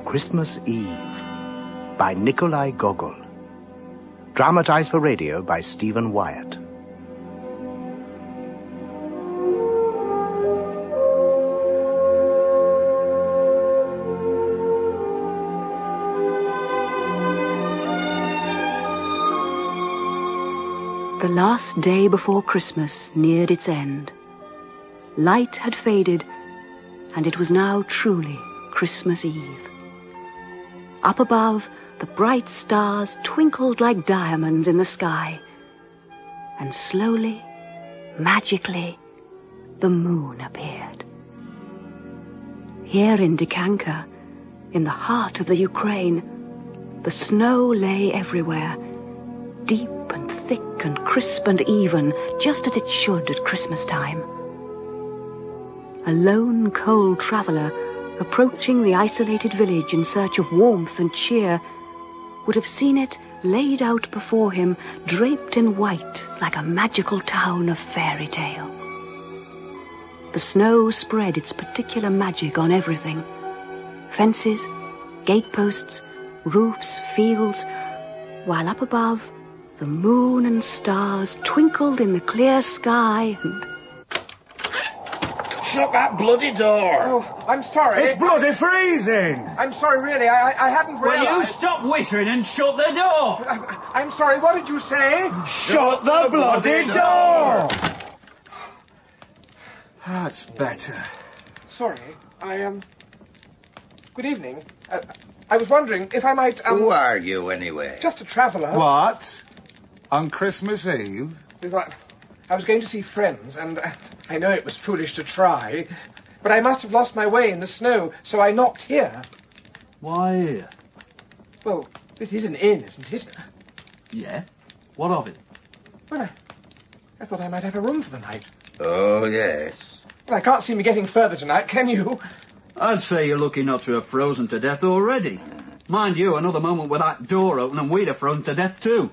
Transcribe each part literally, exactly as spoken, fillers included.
Christmas Eve by Nikolai Gogol. Dramatized for radio by Stephen Wyatt. The last day before Christmas neared its end. Light had faded, and it was now truly Christmas Eve. Up above, the bright stars twinkled like diamonds in the sky, and slowly, magically, the moon appeared. Here in Dikanka, in the heart of the Ukraine, the snow lay everywhere, deep and thick and crisp and even, just as it should at Christmas time. A lone cold traveller, approaching the isolated village in search of warmth and cheer, would have seen it laid out before him, draped in white like a magical town of fairy tale. The snow spread its particular magic on everything. Fences, gateposts, roofs, fields, while up above, the moon and stars twinkled in the clear sky and... Shut that bloody door! Oh, I'm sorry. It's bloody freezing! I'm sorry, really. I, I, I hadn't realised... Will you stop wittering and shut the door? I, I'm sorry, what did you say? Shut the bloody door! That's better. Sorry, I, um... Good evening. Uh, I was wondering if I might, um... Who are you, anyway? Just a traveller. What? On Christmas Eve? I was going to see friends, and uh, I know it was foolish to try, but I must have lost my way in the snow, so I knocked here. Why here? Well, this is an inn, isn't it? Yeah? What of it? Well, I, I thought I might have a room for the night. Oh, yes. Well, I can't see me getting further tonight, can you? I'd say you're lucky not to have frozen to death already. Mind you, another moment with that door open and we'd have frozen to death too.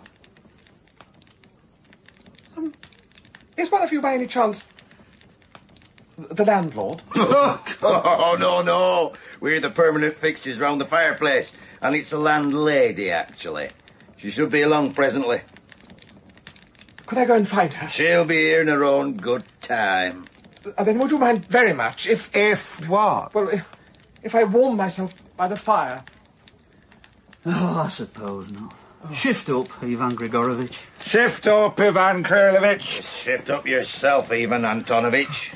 Um, is one of you by any chance the landlord? Oh, no, no. We're the permanent fixtures round the fireplace, and it's the landlady, actually. She should be along presently. Could I go and find her? She'll be here in her own good time. Uh, then would you mind very much if... If what? Well, if, if I warm myself by the fire. Oh, I suppose not. Oh. Shift up, Ivan Grigorovich. Shift up, Ivan Krylovich. Shift up yourself, Ivan Antonovich.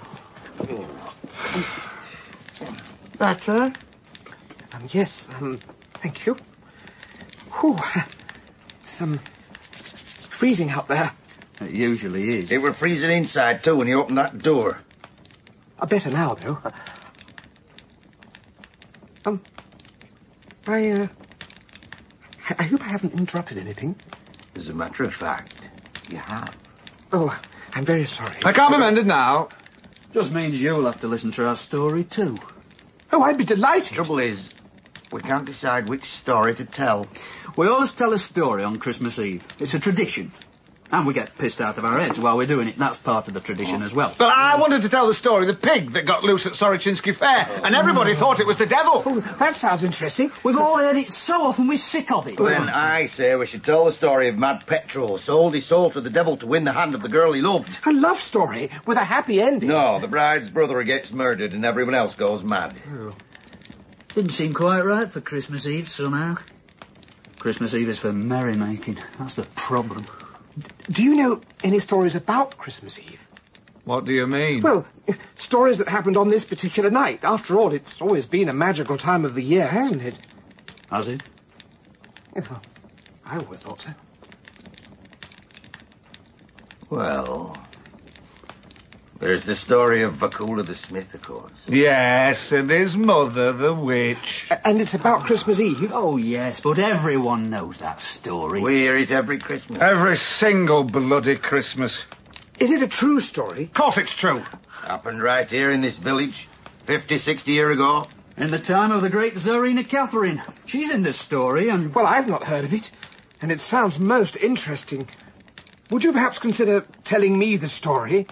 Better? Um, yes, um, thank you. Whew. It's, um, freezing out there. It usually is. It were freezing inside, too, when you opened that door. Uh, better now, though. Uh, um, I, uh, I, I hope I haven't interrupted anything. As a matter of fact, you have. Oh, I'm very sorry. I can't be mended now. Just means you'll have to listen to our story, too. Oh, I'd be delighted. Trouble is, we can't decide which story to tell. We always tell a story on Christmas Eve. It's a tradition. And we get pissed out of our heads while we're doing it. That's part of the tradition as well. But I wanted to tell the story of the pig that got loose at Sorochinsky Fair, and everybody thought it was the devil. Oh, that sounds interesting. We've all heard it so often we're sick of it. Then I say we should tell the story of Mad Petro, sold his soul to the devil to win the hand of the girl he loved. A love story with a happy ending. No, the bride's brother gets murdered and everyone else goes mad. Oh. Didn't seem quite right for Christmas Eve, somehow. Christmas Eve is for merrymaking. That's the problem. Do you know any stories about Christmas Eve? What do you mean? Well, stories that happened on this particular night. After all, it's always been a magical time of the year, hasn't it? Has it? Well, I always thought so. Well, there's the story of Vakula the Smith, of course. Yes, and his mother, the witch. A- and it's about Christmas Eve? Oh, yes, but everyone knows that story. We hear it every Christmas. Every single bloody Christmas. Is it a true story? Of course it's true. Happened right here in this village, fifty, sixty years ago. In the time of the great Tsarina Catherine. She's in this story, and... Well, I've not heard of it, and it sounds most interesting. Would you perhaps consider telling me the story?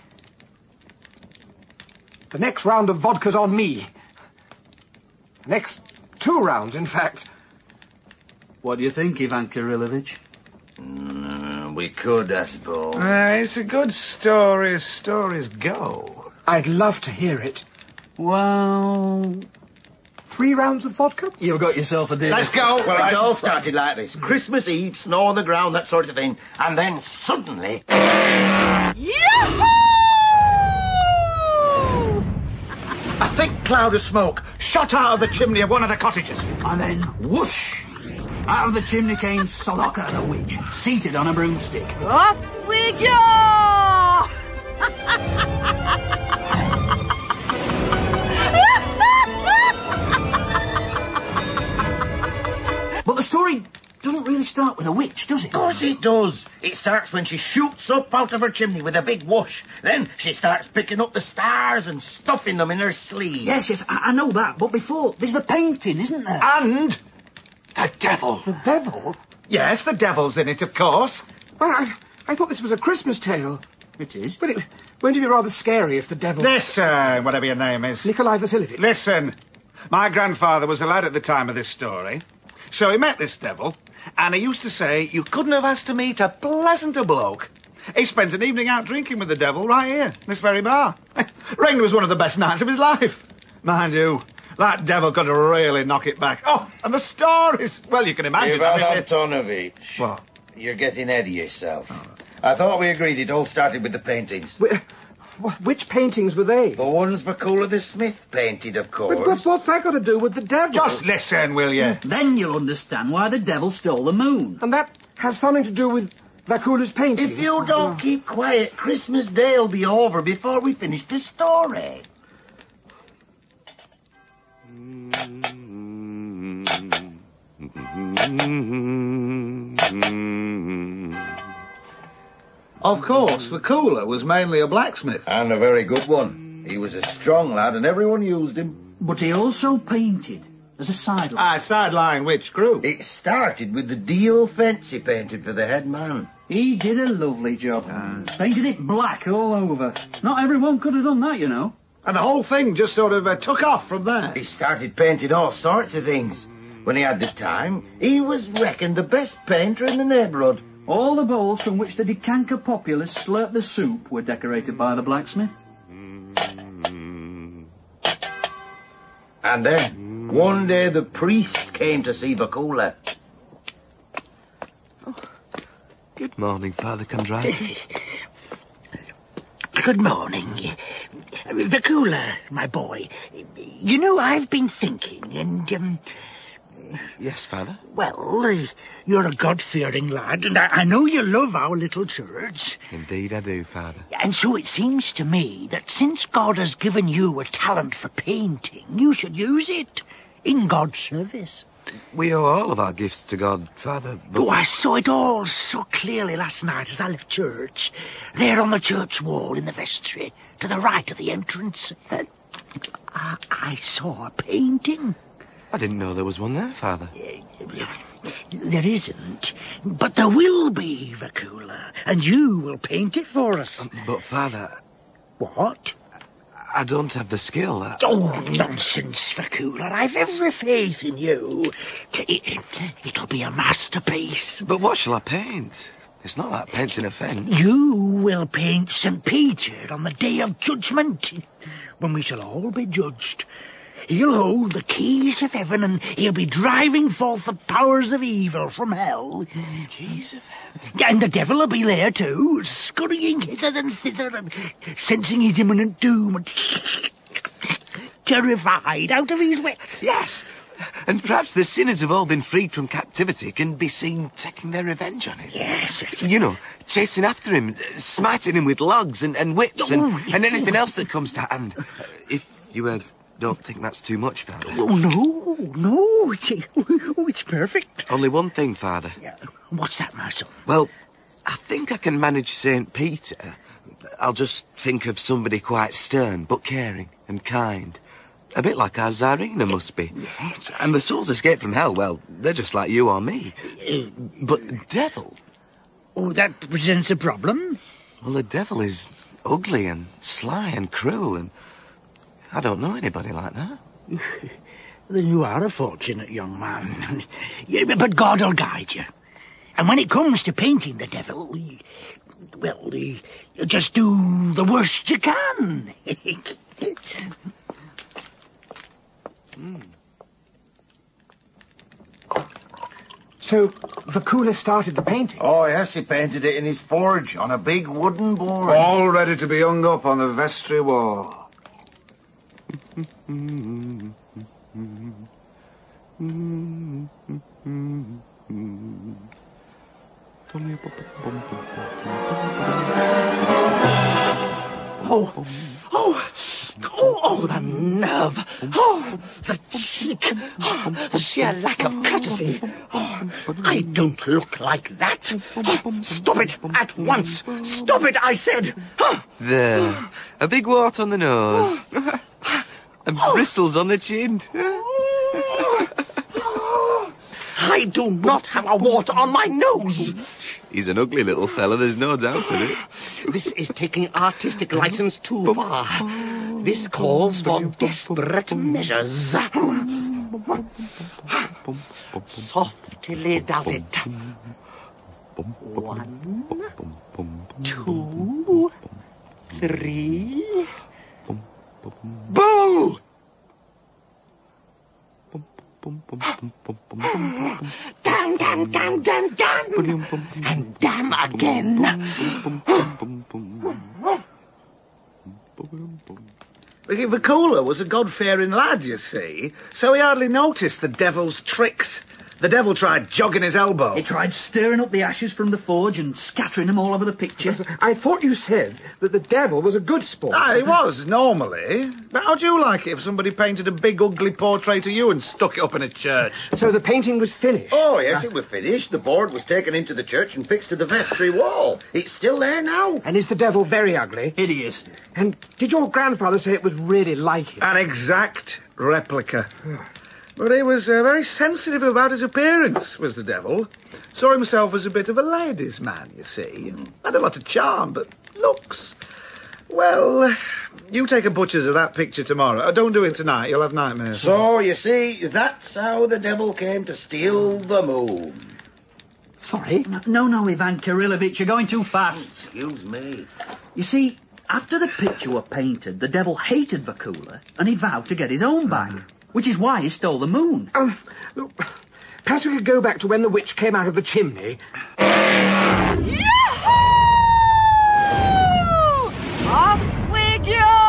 The next round of vodka's on me. The next Two rounds, in fact. What do you think, Ivan Kirillovich? Mm, we could, I suppose. Uh, it's a good story as stories go. I'd love to hear it. Well, Three rounds of vodka? you've got yourself a deal. Let's go. Well, it all started like this. Christmas Eve, snow on the ground, that sort of thing. And then suddenly... A thick cloud of smoke shot out of the chimney of one of the cottages. And then, whoosh! Out of the chimney came Saloka the witch, seated on a broomstick. Off we go! But the story doesn't really start with a witch, does it? Of course it does. It starts when she shoots up out of her chimney with a big whoosh. Then she starts picking up the stars and stuffing them in her sleeve. Yes, yes, I, I know that. But before, there's the painting, isn't there? And the devil. The devil? Yes, the devil's in it, of course. Well, I, I thought this was a Christmas tale. It is. But it won't it be rather scary if the devil... Listen, whatever your name is. Nikolai Vasilievich. Listen, my grandfather was a lad at the time of this story. So he met this devil, and he used to say you couldn't have asked to meet a pleasanter bloke. He spent an evening out drinking with the devil right here, this very bar. Reigned was one of the best nights of his life. Mind you, that devil could really knock it back. Oh, and the stories. Well, you can imagine. Ivan I mean, it- Antonovich. What? You're getting ahead of yourself. I thought we agreed it all started with the paintings. Wh- wh- Which paintings were they? The ones Vakula the Smith painted, of course. But, but what's that got to do with the devil? Just listen, will you? Then you'll understand why the devil stole the moon. And that has something to do with Vakula's painting. If you don't keep quiet, Christmas Day will be over before we finish the story. Of course, Vakula was mainly a blacksmith. And a very good one. He was a strong lad and everyone used him. But he also painted as a sideline. Ah, sideline which group? It started with the deal fence he painted for the head man. He did a lovely job. Painted it black all over. Not everyone could have done that, you know. And the whole thing just sort of uh, took off from there. He started painting all sorts of things. When he had the time, he was reckoned the best painter in the neighbourhood. All the bowls from which the Decanka populace slurped the soup were decorated by the blacksmith. And then, one day the priest came to see Vakula. Good morning, Father Kondraty. Good morning. Vakula, my boy. You know, I've been thinking, and, um... Yes, Father? Well, uh, you're a God-fearing lad, and I, I know you love our little church. Indeed I do, Father. And so it seems to me that since God has given you a talent for painting, you should use it in God's service. We owe all of our gifts to God, Father, but... Oh, I saw it all so clearly last night as I left church. There on the church wall in the vestry, to the right of the entrance. Uh, I, I saw a painting. I didn't know there was one there, Father. There isn't, but there will be, Vakula, and you will paint it for us. Um, but, Father... What? I don't have the skill. I... Oh, nonsense, Vakula. I've every faith in you. It, it, it'll be a masterpiece. But what shall I paint? It's not like painting a fence. You will paint Saint Peter on the day of judgment, when we shall all be judged. He'll hold the keys of heaven, and he'll be driving forth the powers of evil from hell. Keys of heaven? And the devil will be there too, scurrying hither and thither, and sensing his imminent doom, and terrified out of his wits. Yes, and perhaps the sinners have all been freed from captivity can be seen taking their revenge on him. Yes. You know, chasing after him, smiting him with logs and, and whips and, Oh. and anything else that comes to hand. If you uh, don't think that's too much, Father. Oh, no, no, it's, oh, it's perfect. Only one thing, Father. Yeah. What's that, my son? Well, I think I can manage Saint Peter. I'll just think of somebody quite stern but caring and kind. A bit like our Tsarina must be. And the souls escaped from hell, well, they're just like you or me. But the devil... Oh, that presents a problem. Well, the devil is ugly and sly and cruel, and I don't know anybody like that. Then you are a fortunate young man. Yeah, but God'll guide you. And when it comes to painting the devil, well, you just do the worst you can. mm. So, Vakula started the painting? Oh, yes, he painted it in his forge on a big wooden board. All ready to be hung up on the vestry wall. Oh, oh, oh, oh, the nerve. Oh, the cheek. Oh, the sheer lack of courtesy. Oh, I don't look like that. Oh, stop it at once. Stop it, I said. Oh. There. A big wart on the nose. And bristles on the chin. I do not have a wart on my nose. He's an ugly little fella, there's no doubt of it. This is taking artistic license too far. This calls for desperate measures. Softly does it. One, two, three. Boo! Damn, damn, damn, damn, damn! And damn again! You see, Vakula was a God-fearing lad, you see, so he hardly noticed the devil's tricks. The devil tried jogging his elbow. He tried stirring up the ashes from the forge and scattering them all over the picture. I thought you said that the devil was a good sport. Ah, he was, normally. But how'd you like it if somebody painted a big, ugly portrait of you and stuck it up in a church? So the painting was finished? Oh, yes, it was finished. The board was taken into the church and fixed to the vestry wall. It's still there now. And is the devil very ugly? Hideous. And did your grandfather say it was really like him? An exact replica. But he was uh, very sensitive about his appearance, was the devil. Saw himself as a bit of a ladies' man, you see. Had a lot of charm, but looks... Well, you take a butcher's of that picture tomorrow. Oh, don't do it tonight, you'll have nightmares. So, you see, that's how the devil came to steal the moon. Sorry? No, no, no, Ivan Kirillovich, you're going too fast. Excuse me. You see, after the picture were painted, the devil hated Vakula, and he vowed to get his own back. Mm. Which is why he stole the moon. Um, look, perhaps we could go back to when the witch came out of the chimney. Yahoo! Off we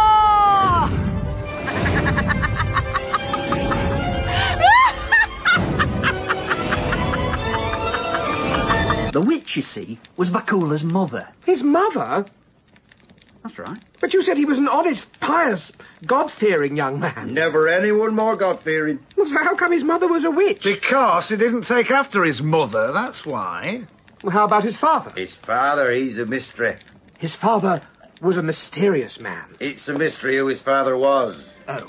go! The witch, you see, was Vakula's mother. His mother? That's right. But you said he was an honest, pious, God-fearing young man. Never anyone more God-fearing. Well, so how come his mother was a witch? Because he didn't take after his mother, that's why. Well, how about his father? His father, he's a mystery. His father was a mysterious man. It's a mystery who his father was. Oh.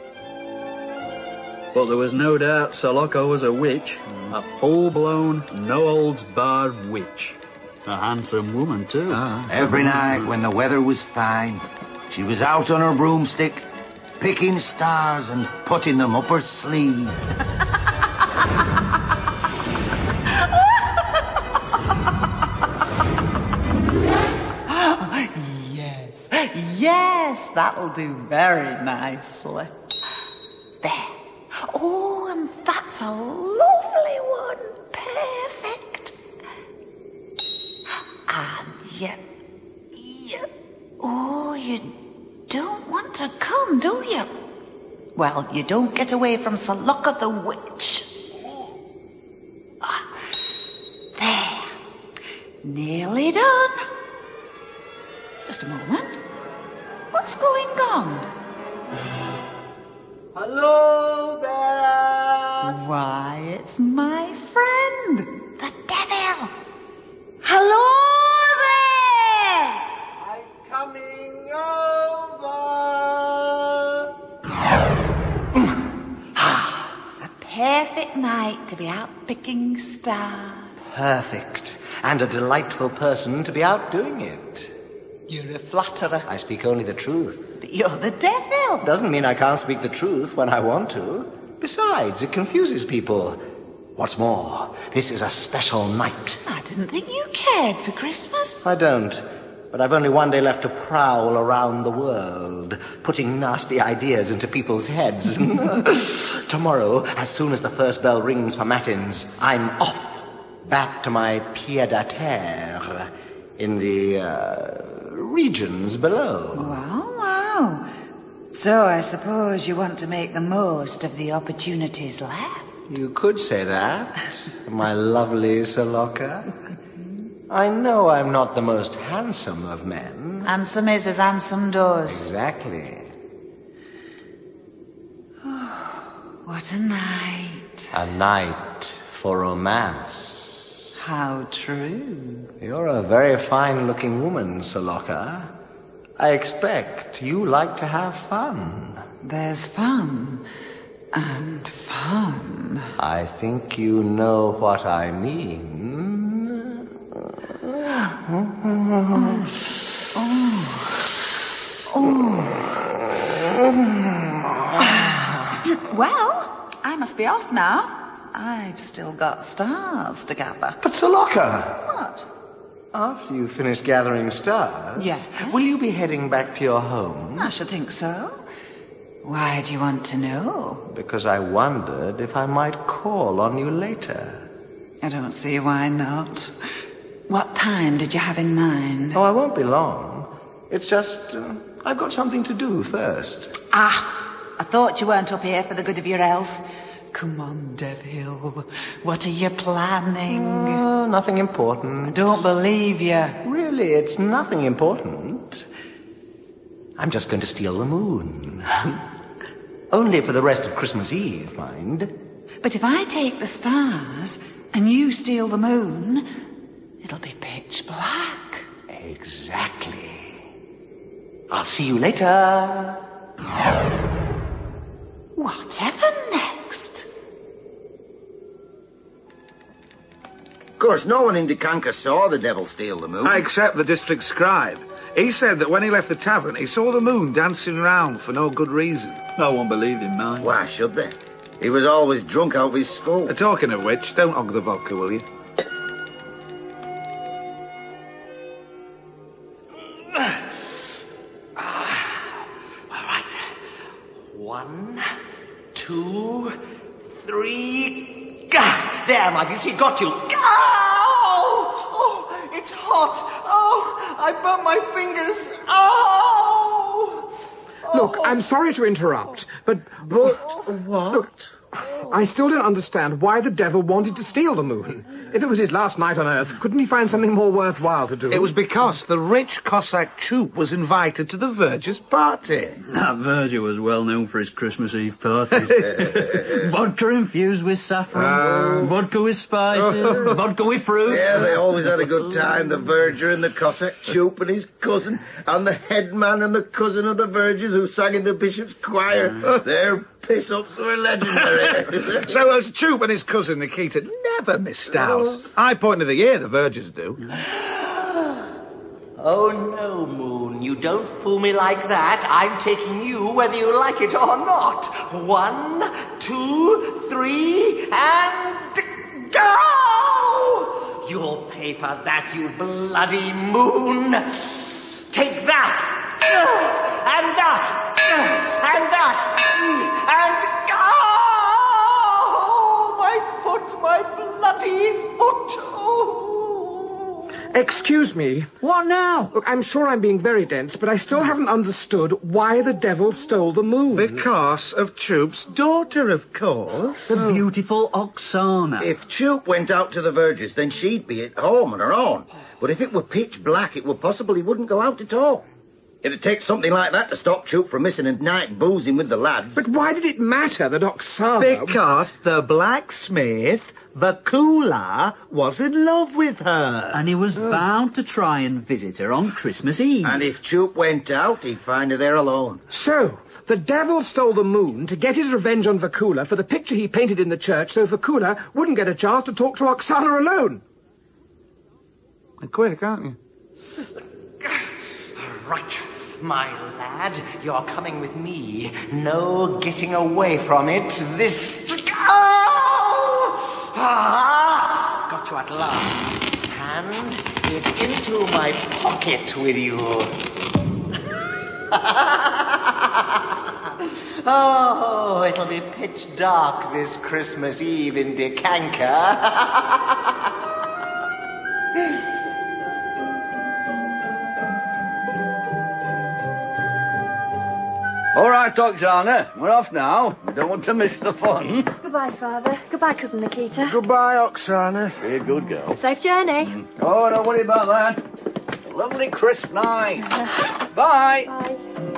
But there was no doubt Saloka was a witch. A full-blown, no-holds-barred witch. A handsome woman, too. Ah. Every night when the weather was fine, she was out on her broomstick, picking stars and putting them up her sleeve. Yes, yes, that'll do very nicely. There. Oh, and that's a lovely one. Perfect. And yet, yet, oh, you don't want to come, do you? Well, you don't get away from Saloka the witch. Ah, there. Nearly done. Just a moment. What's going on? Hello there! Why, it's my friend, the devil. Hello there! I'm coming over. A perfect night to be out picking stars. Perfect. And a delightful person to be out doing it. You're a flatterer. I speak only the truth. But you're the devil. Doesn't mean I can't speak the truth when I want to. Besides, it confuses people. What's more, this is a special night. I didn't think you cared for Christmas. I don't. But I've only one day left to prowl around the world, putting nasty ideas into people's heads. Tomorrow, as soon as the first bell rings for matins, I'm off, back to my pied-à-terre in the uh, regions below. Wow, wow. So I suppose you want to make the most of the opportunities left. You could say that, my lovely Saloka. I know I'm not the most handsome of men. Handsome is as handsome does. Exactly. What a night. A night for romance. How true. You're a very fine-looking woman, Saloka. I expect you like to have fun. There's fun. And fun. I think you know what I mean. Oh. Oh. Well, I must be off now. I've still got stars to gather. But Saloka! What? After you finish gathering stars, yes. Will you be heading back to your home? I should think so. Why do you want to know? Because I wondered if I might call on you later. I don't see why not. What time did you have in mind? Oh, I won't be long. It's just, uh, I've got something to do first. Ah, I thought you weren't up here for the good of your health. Come on, Devil. What are you planning? Uh, nothing important. I don't believe you. Really, it's nothing important. I'm just going to steal the moon. Only for the rest of Christmas Eve, mind. But if I take the stars and you steal the moon, it'll be pitch black. Exactly. I'll see you later. Whatever next? Of course, no one in Dikanka saw the devil steal the moon. Except the district scribe. He said that when he left the tavern, he saw the moon dancing around for no good reason. No one believed him, man. Why should they? He was always drunk out of his skull. Uh, talking of which, don't hog the vodka, will you? One, two, three. Gah! There, my beauty, got you. Oh, oh, it's hot. Oh, I burnt my fingers. Oh. Look, I'm sorry to interrupt, but... But what? Look, I still don't understand why the devil wanted to steal the moon. If it was his last night on Earth, couldn't he find something more worthwhile to do? It was because the rich Cossack troop was invited to the Verger's party. That Verger was well known for his Christmas Eve parties. Vodka infused with saffron, uh, vodka with spices, vodka with fruit. Yeah, they always had a good time, the Verger and the Cossack troop and his cousin, and the headman and the cousin of the Vergers who sang in the bishop's choir. Uh, Their piss-ups were legendary. So as Troop and his cousin Nikita never missed out. High point of the year, the Vergers do. Oh, no, Moon, you don't fool me like that. I'm taking you whether you like it or not. One, two, three, and go! You'll pay for that, you bloody moon. Take that, and that, and that, and go! My foot, my bloody foot. Oh. Excuse me. What now? Look, I'm sure I'm being very dense, but I still haven't understood why the devil stole the moon. Because of Troop's daughter, of course. The beautiful Oksana. If Troop went out to the Vergers, then she'd be at home on her own. But if it were pitch black, it would possibly wouldn't go out at all. It'd take something like that to stop Troop from missing a night boozing with the lads. But why did it matter that Oksana... Because the blacksmith, Vakula, was in love with her. And he was oh. bound to try and visit her on Christmas Eve. And if Troop went out, he'd find her there alone. So, the devil stole the moon to get his revenge on Vakula for the picture he painted in the church so Vakula wouldn't get a chance to talk to Oksana alone. And quick, aren't you? Right. My lad, you're coming with me. No getting away from it. This... Oh! Ah! Got you at last. Hand it into my pocket with you. Oh, it'll be pitch dark this Christmas Eve in Decanka. All right, Oksana, we're off now. We don't want to miss the fun. Goodbye, Father. Goodbye, Cousin Nikita. Goodbye, Oksana. Be a good girl. Safe journey. Mm. Oh, don't worry about that. It's a lovely crisp night. Bye. Bye.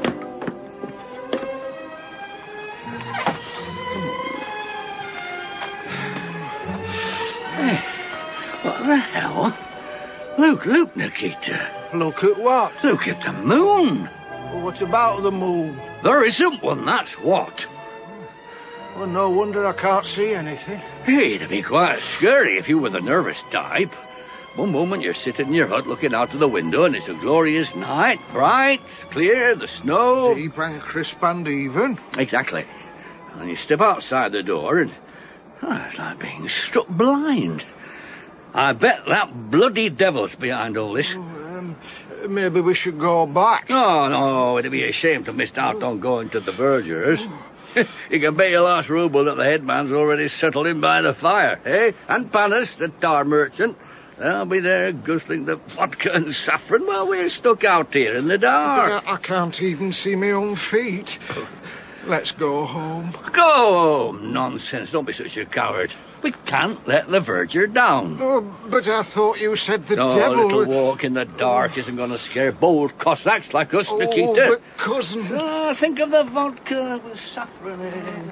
What the hell? Look, look, Nikita. Look at what? Look at the moon. Well, what about the moon? There isn't one, that's what. Well, no wonder I can't see anything. Hey, it'd be quite scary if you were the nervous type. One moment you're sitting in your hut looking out of the window and it's a glorious night, bright, clear, the snow... Deep and crisp and even. Exactly. And then you step outside the door and... Oh, it's like being struck blind. I bet that bloody devil's behind all this. Oh, um, maybe we should go back. Oh, no, it'd be a shame to miss out on going to the vergers. You can bet your last rouble that the headman's already settled in by the fire, eh? And Panis, the tar merchant. They'll be there guzzling the vodka and saffron while we're stuck out here in the dark. I, I can't even see my own feet. Let's go home. Go home! Nonsense, don't be such a coward. We can't let the verger down. Oh, but I thought you said the no, devil... a little walk in the dark isn't going to scare bold Cossacks like us, oh, Nikita. but cousin... Oh, think of the vodka with saffron in it.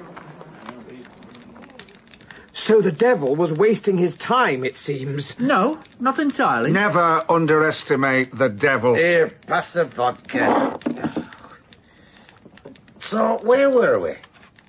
So the devil was wasting his time, it seems. No, not entirely. Never underestimate the devil. Here, pass the vodka. So, where were we?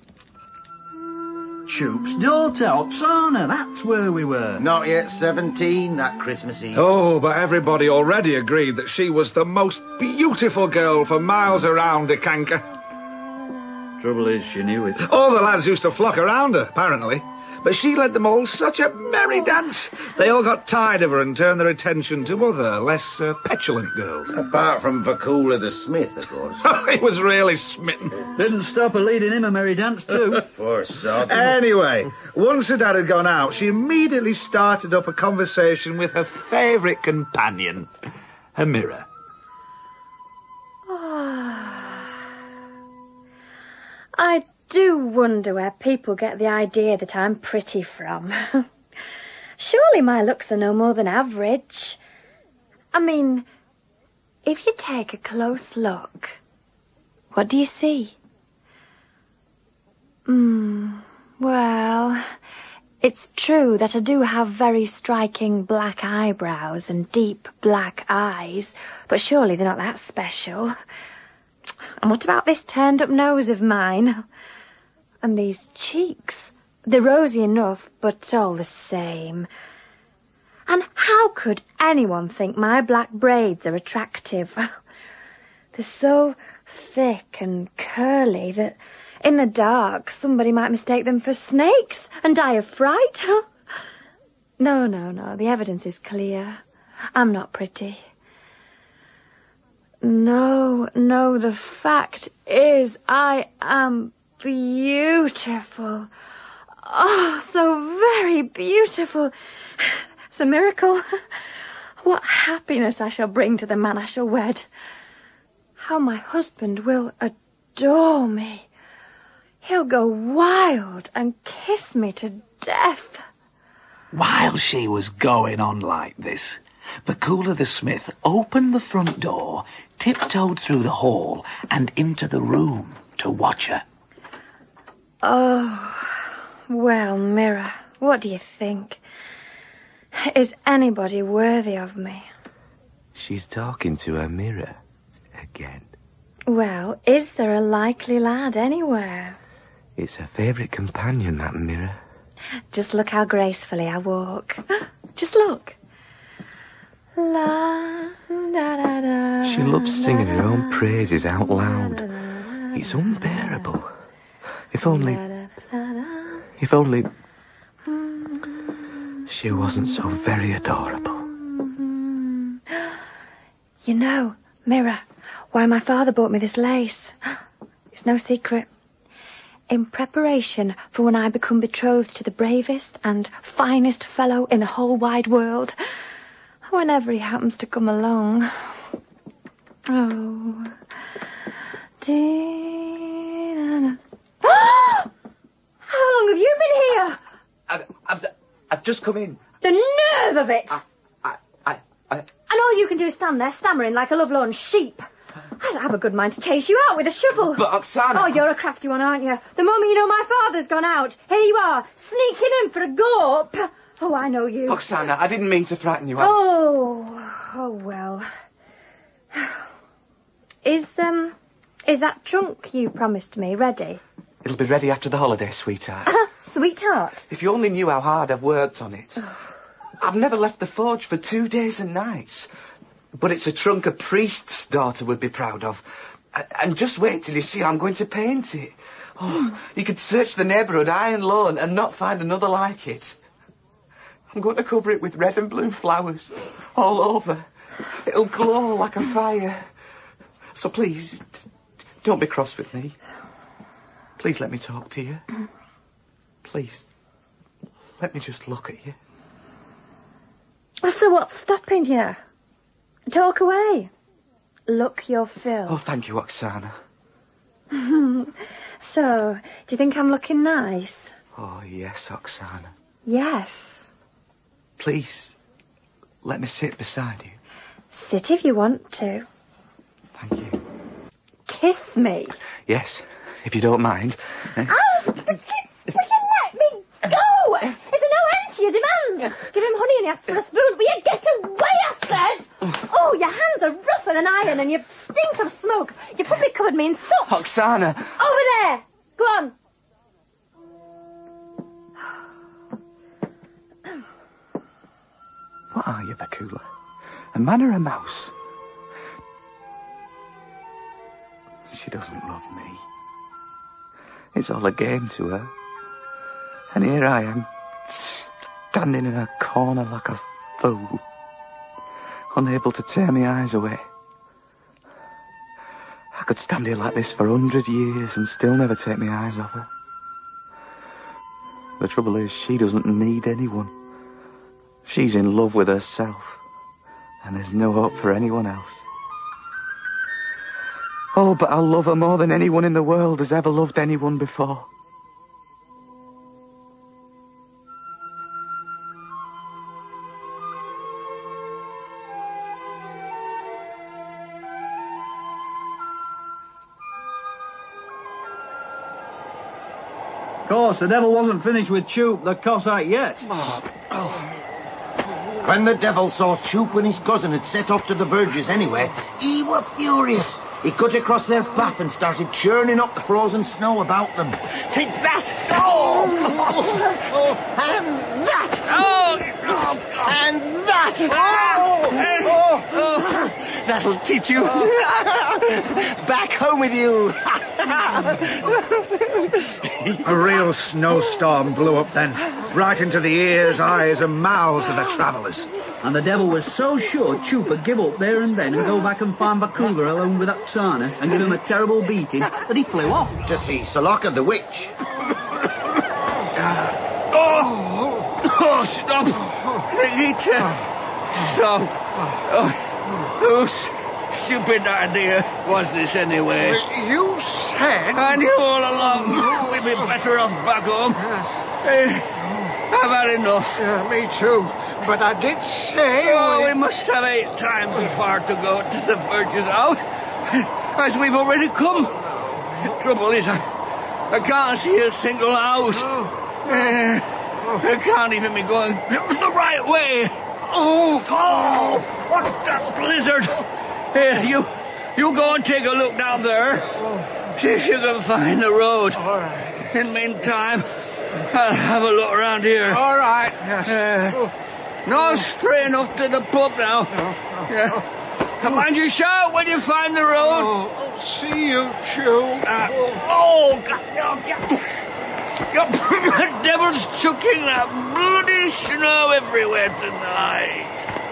Choop's daughter, Oksana, that's where we were. Not yet seventeen, that Christmas Eve. Oh, but everybody already agreed that she was the most beautiful girl for miles around Decanka. Trouble is, she knew it. All the lads used to flock around her, apparently. But she led them all such a merry dance. They all got tired of her and turned their attention to other, less uh, petulant girls. Apart from Vakula the Smith, of course. He was really smitten. Didn't stop her leading him a merry dance, too. Poor sod. Anyway, once her dad had gone out, she immediately started up a conversation with her favourite companion, her mirror. I do wonder where people get the idea that I'm pretty from. Surely my looks are no more than average. I mean, if you take a close look, what do you see? Hmm, well, it's true that I do have very striking black eyebrows and deep black eyes, but surely they're not that special. And what about this turned-up nose of mine? And these cheeks, they're rosy enough, but all the same. And how could anyone think my black braids are attractive? They're so thick and curly that in the dark somebody might mistake them for snakes and die of fright. No, no, no, the evidence is clear. I'm not pretty. No, no, the fact is I am beautiful. Oh, so very beautiful. It's a miracle. What happiness I shall bring to the man I shall wed. How my husband will adore me. He'll go wild and kiss me to death. While she was going on like this, Vakula the Smith opened the front door, tiptoed through the hall and into the room to watch her. Oh, well, Mirror, what do you think? Is anybody worthy of me? She's talking to her mirror again. Well, is there a likely lad anywhere? It's her favourite companion, that mirror. Just look how gracefully I walk. Just look. La, da, da, da, She loves singing her own praises out loud. It's unbearable. If only... If only... she wasn't so very adorable. You know, Mirror, why my father bought me this lace. It's no secret. In preparation for when I become betrothed to the bravest and finest fellow in the whole wide world. Whenever he happens to come along. Oh. How long have you been here? I've, I've, I've just come in. The nerve of it! I, I, I, I... And all you can do is stand there stammering like a lovelorn sheep. I'd have a good mind to chase you out with a shovel. But, Oksana... Oh, you're a crafty one, aren't you? The moment you know my father's gone out, here you are, sneaking in for a gawp. Oh, I know you. Oksana, I didn't mean to frighten you. I... Oh, oh, well. Is, um, is that trunk you promised me ready? It'll be ready after the holiday, sweetheart. Sweetheart? If you only knew how hard I've worked on it. I've never left the forge for two days and nights. But it's a trunk a priest's daughter would be proud of. And just wait till you see how I'm going to paint it. Oh, you could search the neighbourhood high and low and not find another like it. I'm going to cover it with red and blue flowers all over. It'll glow like a fire. So please, don't be cross with me. Please let me talk to you. Please, let me just look at you. So what's stopping you? Talk away. Look your fill. Oh, thank you, Oksana. So, do you think I'm looking nice? Oh, yes, Oksana. Yes. Please, let me sit beside you. Sit if you want to. Thank you. Kiss me. Yes, if you don't mind. Oh, but you, will you let me go? Is there no end to your demands? Give him honey and he asks for a spoon. Will you get away, I said? Oh, your hands are rougher than iron and you stink of smoke. You've probably covered me in soot. Oksana! Over there! Go on. What are you, Vakula? A man or a mouse? She doesn't love me. It's all a game to her. And here I am, standing in a corner like a fool, unable to tear my eyes away. I could stand here like this for a hundred years and still never take my eyes off her. The trouble is, she doesn't need anyone. She's in love with herself, and there's no hope for anyone else. Oh, but I'll love her more than anyone in the world has ever loved anyone before. Of course, the devil wasn't finished with Choop, the Cossack, yet. When the devil saw Choop and his cousin had set off to the verges anyway, he were furious. He cut across their path and started churning up the frozen snow about them. Take that! Oh! oh and that! Oh! And that! Oh! oh. That'll teach you. Back home with you. A real snowstorm blew up then, right into the ears, eyes and mouths of the travellers. And the devil was so sure Choop would give up there and then and go back and find Vakula alone with Oksana and give him a terrible beating that he flew off. To see Salaka the witch. oh, oh, stop. Brigitte. Stop. Oh, whose stupid idea was this anyway? You said... I knew all along we'd be better off back home. Yes. Hey, I've had enough. Uh, me too. But I did say... Oh, we... we must have eight times as far to go to the verges out as we've already come. The trouble is, I, I can't see a single house. Oh. Uh, I can't even be going the right way. Oh! Oh, what a blizzard! Here, you, you go and take a look down there. See if you can find the road. All right. In the meantime, I'll have a look around here. All right, yes. Uh, No straying off to the pub now. Yeah. Come on, you shout when you find the road. Oh, see you, Joe. Uh, oh, God, oh, God. The devil's chucking that bloody snow everywhere tonight.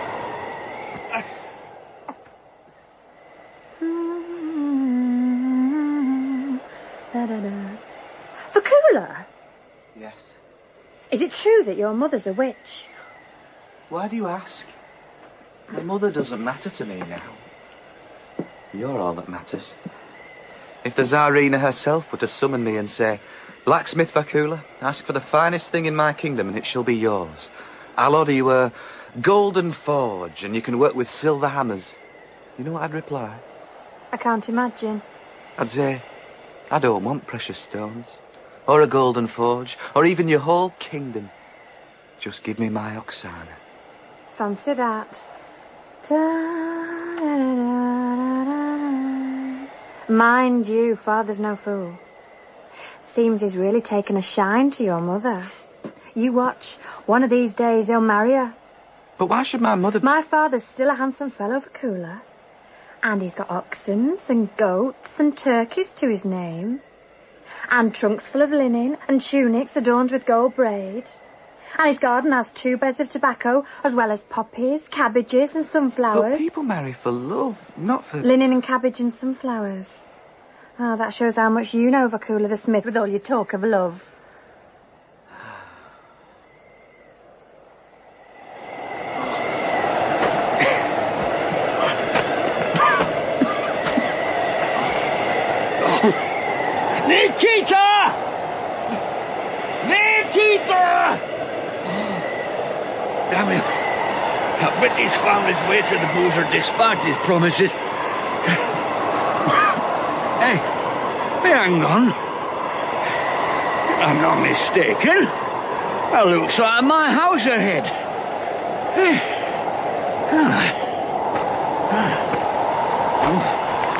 Da, da, da. Vakula? Yes? Is it true that your mother's a witch? Why do you ask? My mother doesn't matter to me now. You're all that matters. If the Tsarina herself were to summon me and say, Blacksmith Vakula, ask for the finest thing in my kingdom and it shall be yours. I'll order you a golden forge and you can work with silver hammers. You know what I'd reply? I can't imagine. I'd say, I don't want precious stones, or a golden forge, or even your whole kingdom. Just give me my Oksana. Fancy that. Da, da, da, da, da. Mind you, father's no fool. Seems he's really taken a shine to your mother. You watch. One of these days he'll marry her. But why should my mother... My father's still a handsome fellow, Vakula. And he's got oxens and goats and turkeys to his name. And trunks full of linen and tunics adorned with gold braid. And his garden has two beds of tobacco, as well as poppies, cabbages and sunflowers. But people marry for love, not for... Linen and cabbage and sunflowers. Ah, that shows how much you know, Vakula the Smith, with all your talk of love. Nikita! Nikita! Damn him. I bet he's found his way to the boozer despite his promises. Hey, hang on. If I'm not mistaken, that looks like my house ahead. Hey. Ah. Ah. Oh.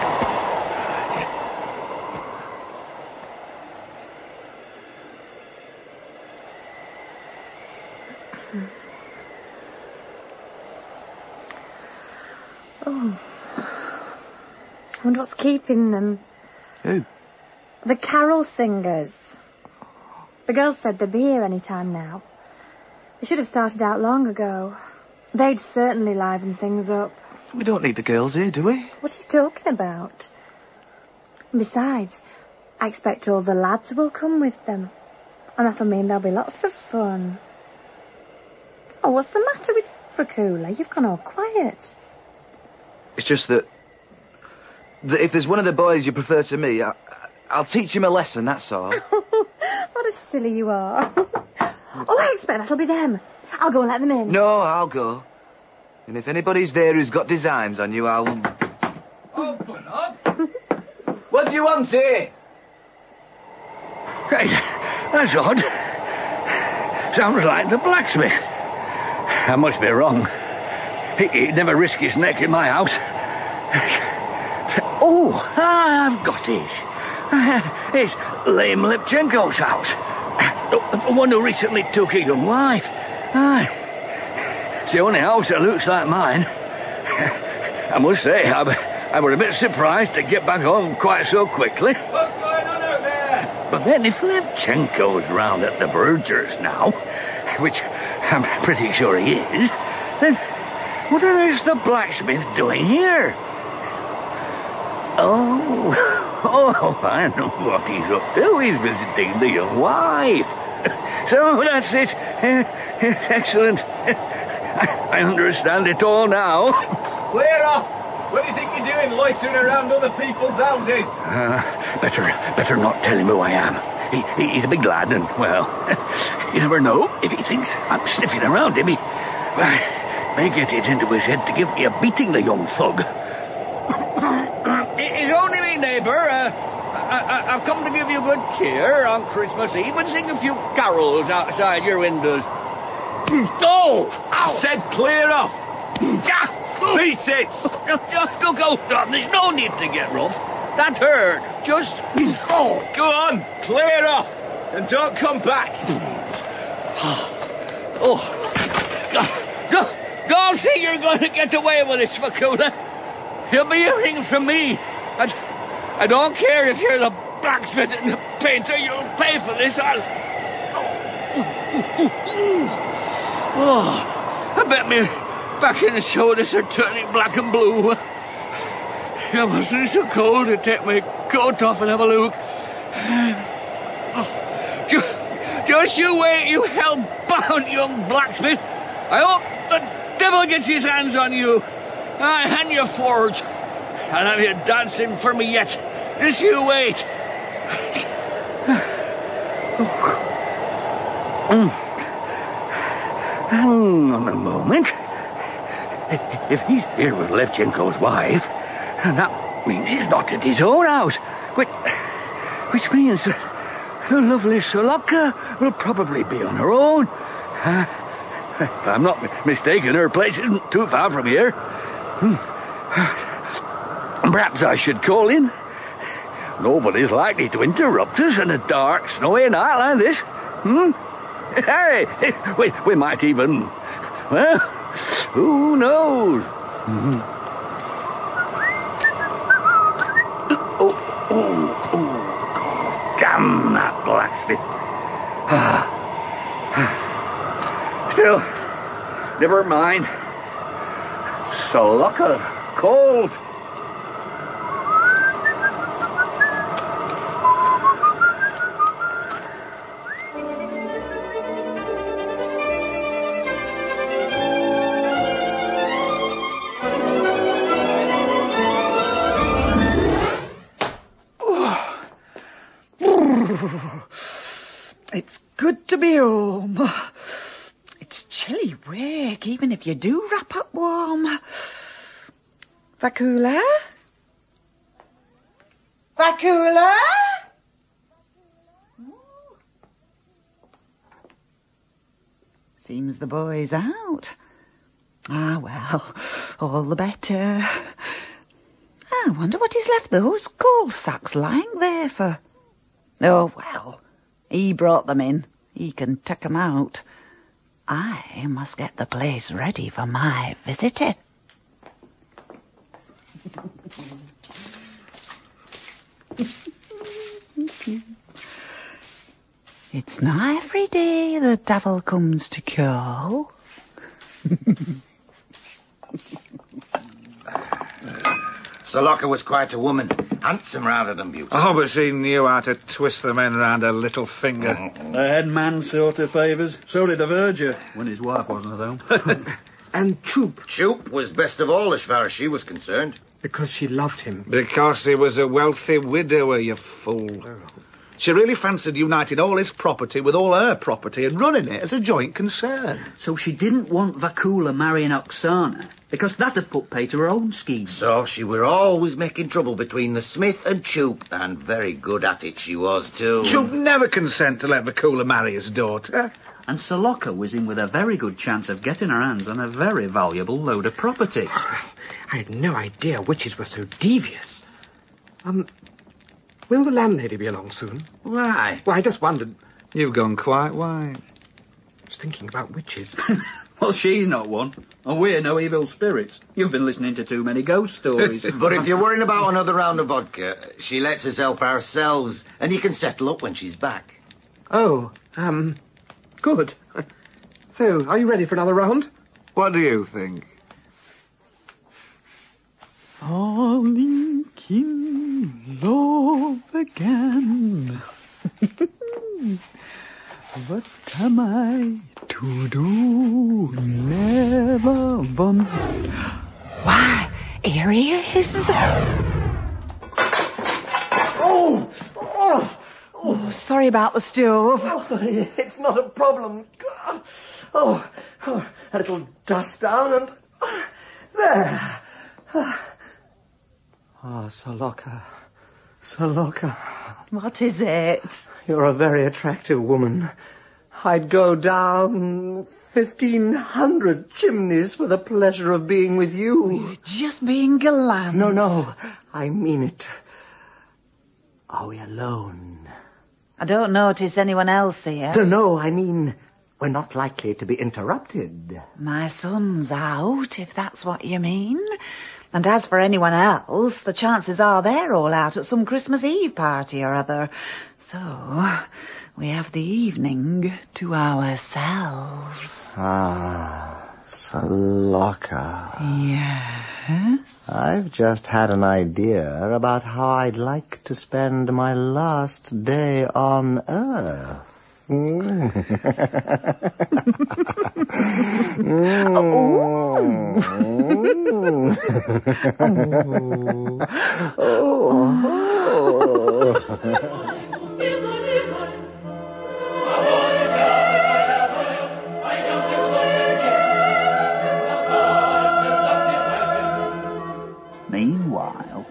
Oh. I wonder what's keeping them. Who? The carol singers. The girls said they'd be here any time now. They should have started out long ago. They'd certainly liven things up. We don't need the girls here, do we? What are you talking about? And besides, I expect all the lads will come with them. And that'll mean there'll be lots of fun. Oh, what's the matter with Vakula? You've gone all quiet. It's just that, that if there's one of the boys you prefer to me, I, I'll teach him a lesson, that's all. What a silly you are. Oh, I expect that'll be them. I'll go and let them in. No, I'll go. And if anybody's there who's got designs on you, I'll... Open up. What do you want here? Right, that's odd. Sounds like the blacksmith. I must be wrong. He, he'd never risk his neck in my house. Oh, I've got it. It's Lame Lipchenko's house. The one who recently took a young wife. Aye. It's the only house that looks like mine. I must say, I, I was a bit surprised to get back home quite so quickly. What's going on out there? But then if Levchenko's round at the Vergers now, which I'm pretty sure he is, then what on earth's the blacksmith doing here? Oh, oh, I know what he's up to. He's visiting the young wife. So that's it. Excellent. I understand it all now. Clear off! What do you think you're doing, loitering around other people's houses? Uh, better, better not tell him who I am. He, he's a big lad, and, well, you never know. If he thinks I'm sniffing around him, he well, may get it into his head to give me a beating, the young thug. It's only me, neighbour. Uh, I, I, I've come to give you good cheer on Christmas Eve and sing a few carols outside your windows. Oh! I said clear off! Beat it! Just go, go, Tom. There's no need to get rough. That hurt. Just... Oh. Go on, clear off, and don't come back. Oh. Don't think you're going to get away with this, Vakula. You'll be hearing from me. I, I don't care if you're the blacksmith and the painter. You'll pay for this. I'll... Oh, I bet me back and shoulders are turning black and blue. It wasn't so cold to take my coat off and have a look. Oh, just, just you wait, you hell-bound young blacksmith. I hope the devil gets his hands on you. I hand you forge. I'll have you dancing for me yet. Just you wait. Hang on a moment. If he's here with Levchenko's wife, that means he's not at his own house. Which, which means that the lovely Soloka will probably be on her own. Uh, if I'm not mistaken, her place isn't too far from here. Hmm. Perhaps I should call in. Nobody's likely to interrupt us on a dark, snowy night like this. Hmm? Hey, we, we might even... Well, who knows? Mm-hmm. Oh, oh, oh, damn that blacksmith. Still, never mind. Soloka calls. It's good to be home. It's chilly wake, even if you do wrap up warm. Vakula? Vakula? Seems the boy's out. Ah, well, all the better. I wonder what he's left those coal sacks lying there for. Oh, well, he brought them in. He can tuck them out. I must get the place ready for my visitor. It's not every day the devil comes to call. Soloka was quite a woman. Handsome rather than beautiful. Oh, but she knew how to twist the men round her little finger. The head man sort of favours. So did the verger, when his wife wasn't at home. And Choop. Choop was best of all as far as she was concerned. Because she loved him. Because he was a wealthy widower, you fool. Oh. She really fancied uniting all his property with all her property and running it as a joint concern. So she didn't want Vakula marrying Oksana, because that'd put pay to her own scheme. So she were always making trouble between the smith and Choop, and very good at it she was, too. Choop never consent to let Vakula marry his daughter. And Soloka was in with a very good chance of getting her hands on a very valuable load of property. I had no idea witches were so devious. Um... Will the landlady be along soon? Why? Well, I just wondered. You've gone quite white. I was thinking about witches. Well, she's not one. And we're no evil spirits. You've been listening to too many ghost stories. But if you're worrying about another round of vodka, she lets us help ourselves, and you can settle up when she's back. Oh, um, good. So, are you ready for another round? What do you think? Falling in love again. What am I to do? Never want. Why, here he is. Oh! Oh! Oh, sorry about the stove. Oh, it's not a problem. Oh, oh, a little dust down and... There. Ah, oh, Soloka. Soloka. What is it? You're a very attractive woman. I'd go down fifteen hundred chimneys for the pleasure of being with you. You're just being gallant. No, no, I mean it. Are we alone? I don't notice anyone else here. No, no, I mean, we're not likely to be interrupted. My son's out, if that's what you mean. And as for anyone else, the chances are they're all out at some Christmas Eve party or other. So, we have the evening to ourselves. Ah, Saloka. Yes? I've just had an idea about how I'd like to spend my last day on Earth. Mm. mm. oh. oh. Meanwhile...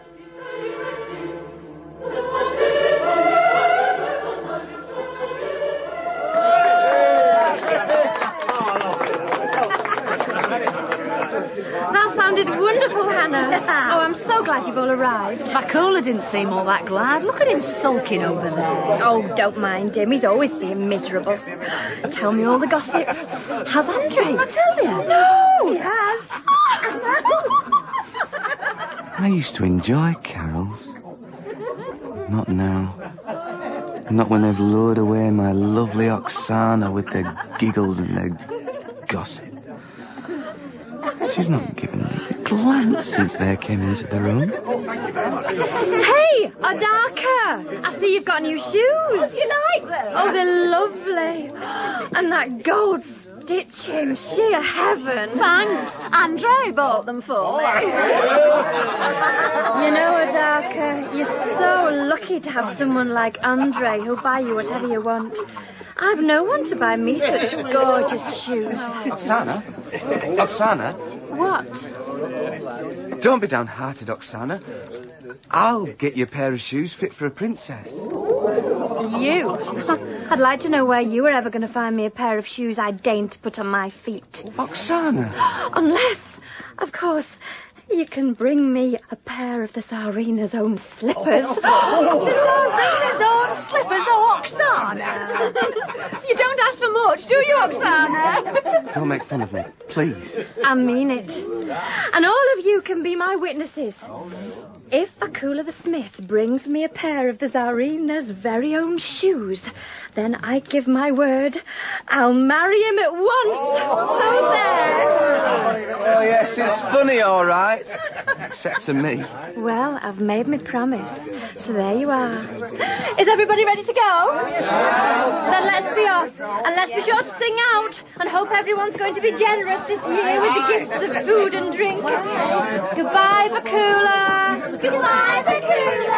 That sounded wonderful, Hannah. Oh, I'm so glad you've all arrived. Vakula didn't seem all that glad. Look at him sulking over there. Oh, don't mind him. He's always being miserable. Tell me all the gossip. Has Andre? Didn't I tell you? No! He has. I used to enjoy carols. Not now. Not when they've lured away my lovely Oksana with their giggles and their gossip. She's not given me a glance since they came into the room. Hey, Adaka! I see you've got new shoes. You like them? Oh, they're lovely. And that gold stitching, sheer heaven. Thanks. Andre bought them for me. You know, Adaka, you're so lucky to have someone like Andre who'll buy you whatever you want. I've no one to buy me such gorgeous shoes. Oksana? Oksana? What? Don't be downhearted, Oksana. I'll get you a pair of shoes fit for a princess. You? I'd like to know where you were ever going to find me a pair of shoes I deigned to put on my feet. Oksana! Unless, of course, you can bring me a pair of the Tsarina's own slippers. The Tsarina's own slippers, oh, Oksana. You don't ask for much, do you, Oksana? Don't make fun of me, please. I mean it. And all of you can be my witnesses. If Vakula the Smith brings me a pair of the Tsarina's very own shoes, then I give my word I'll marry him at once. So there. Oh, yes, it's funny, all right. Except to me. Well, I've made my promise, so there you are. Is everybody ready to go? Then let's be off, and let's be sure to sing out, and hope everyone's going to be generous this year with the gifts of food and drink. Goodbye, Vakula. Goodbye, Vakula.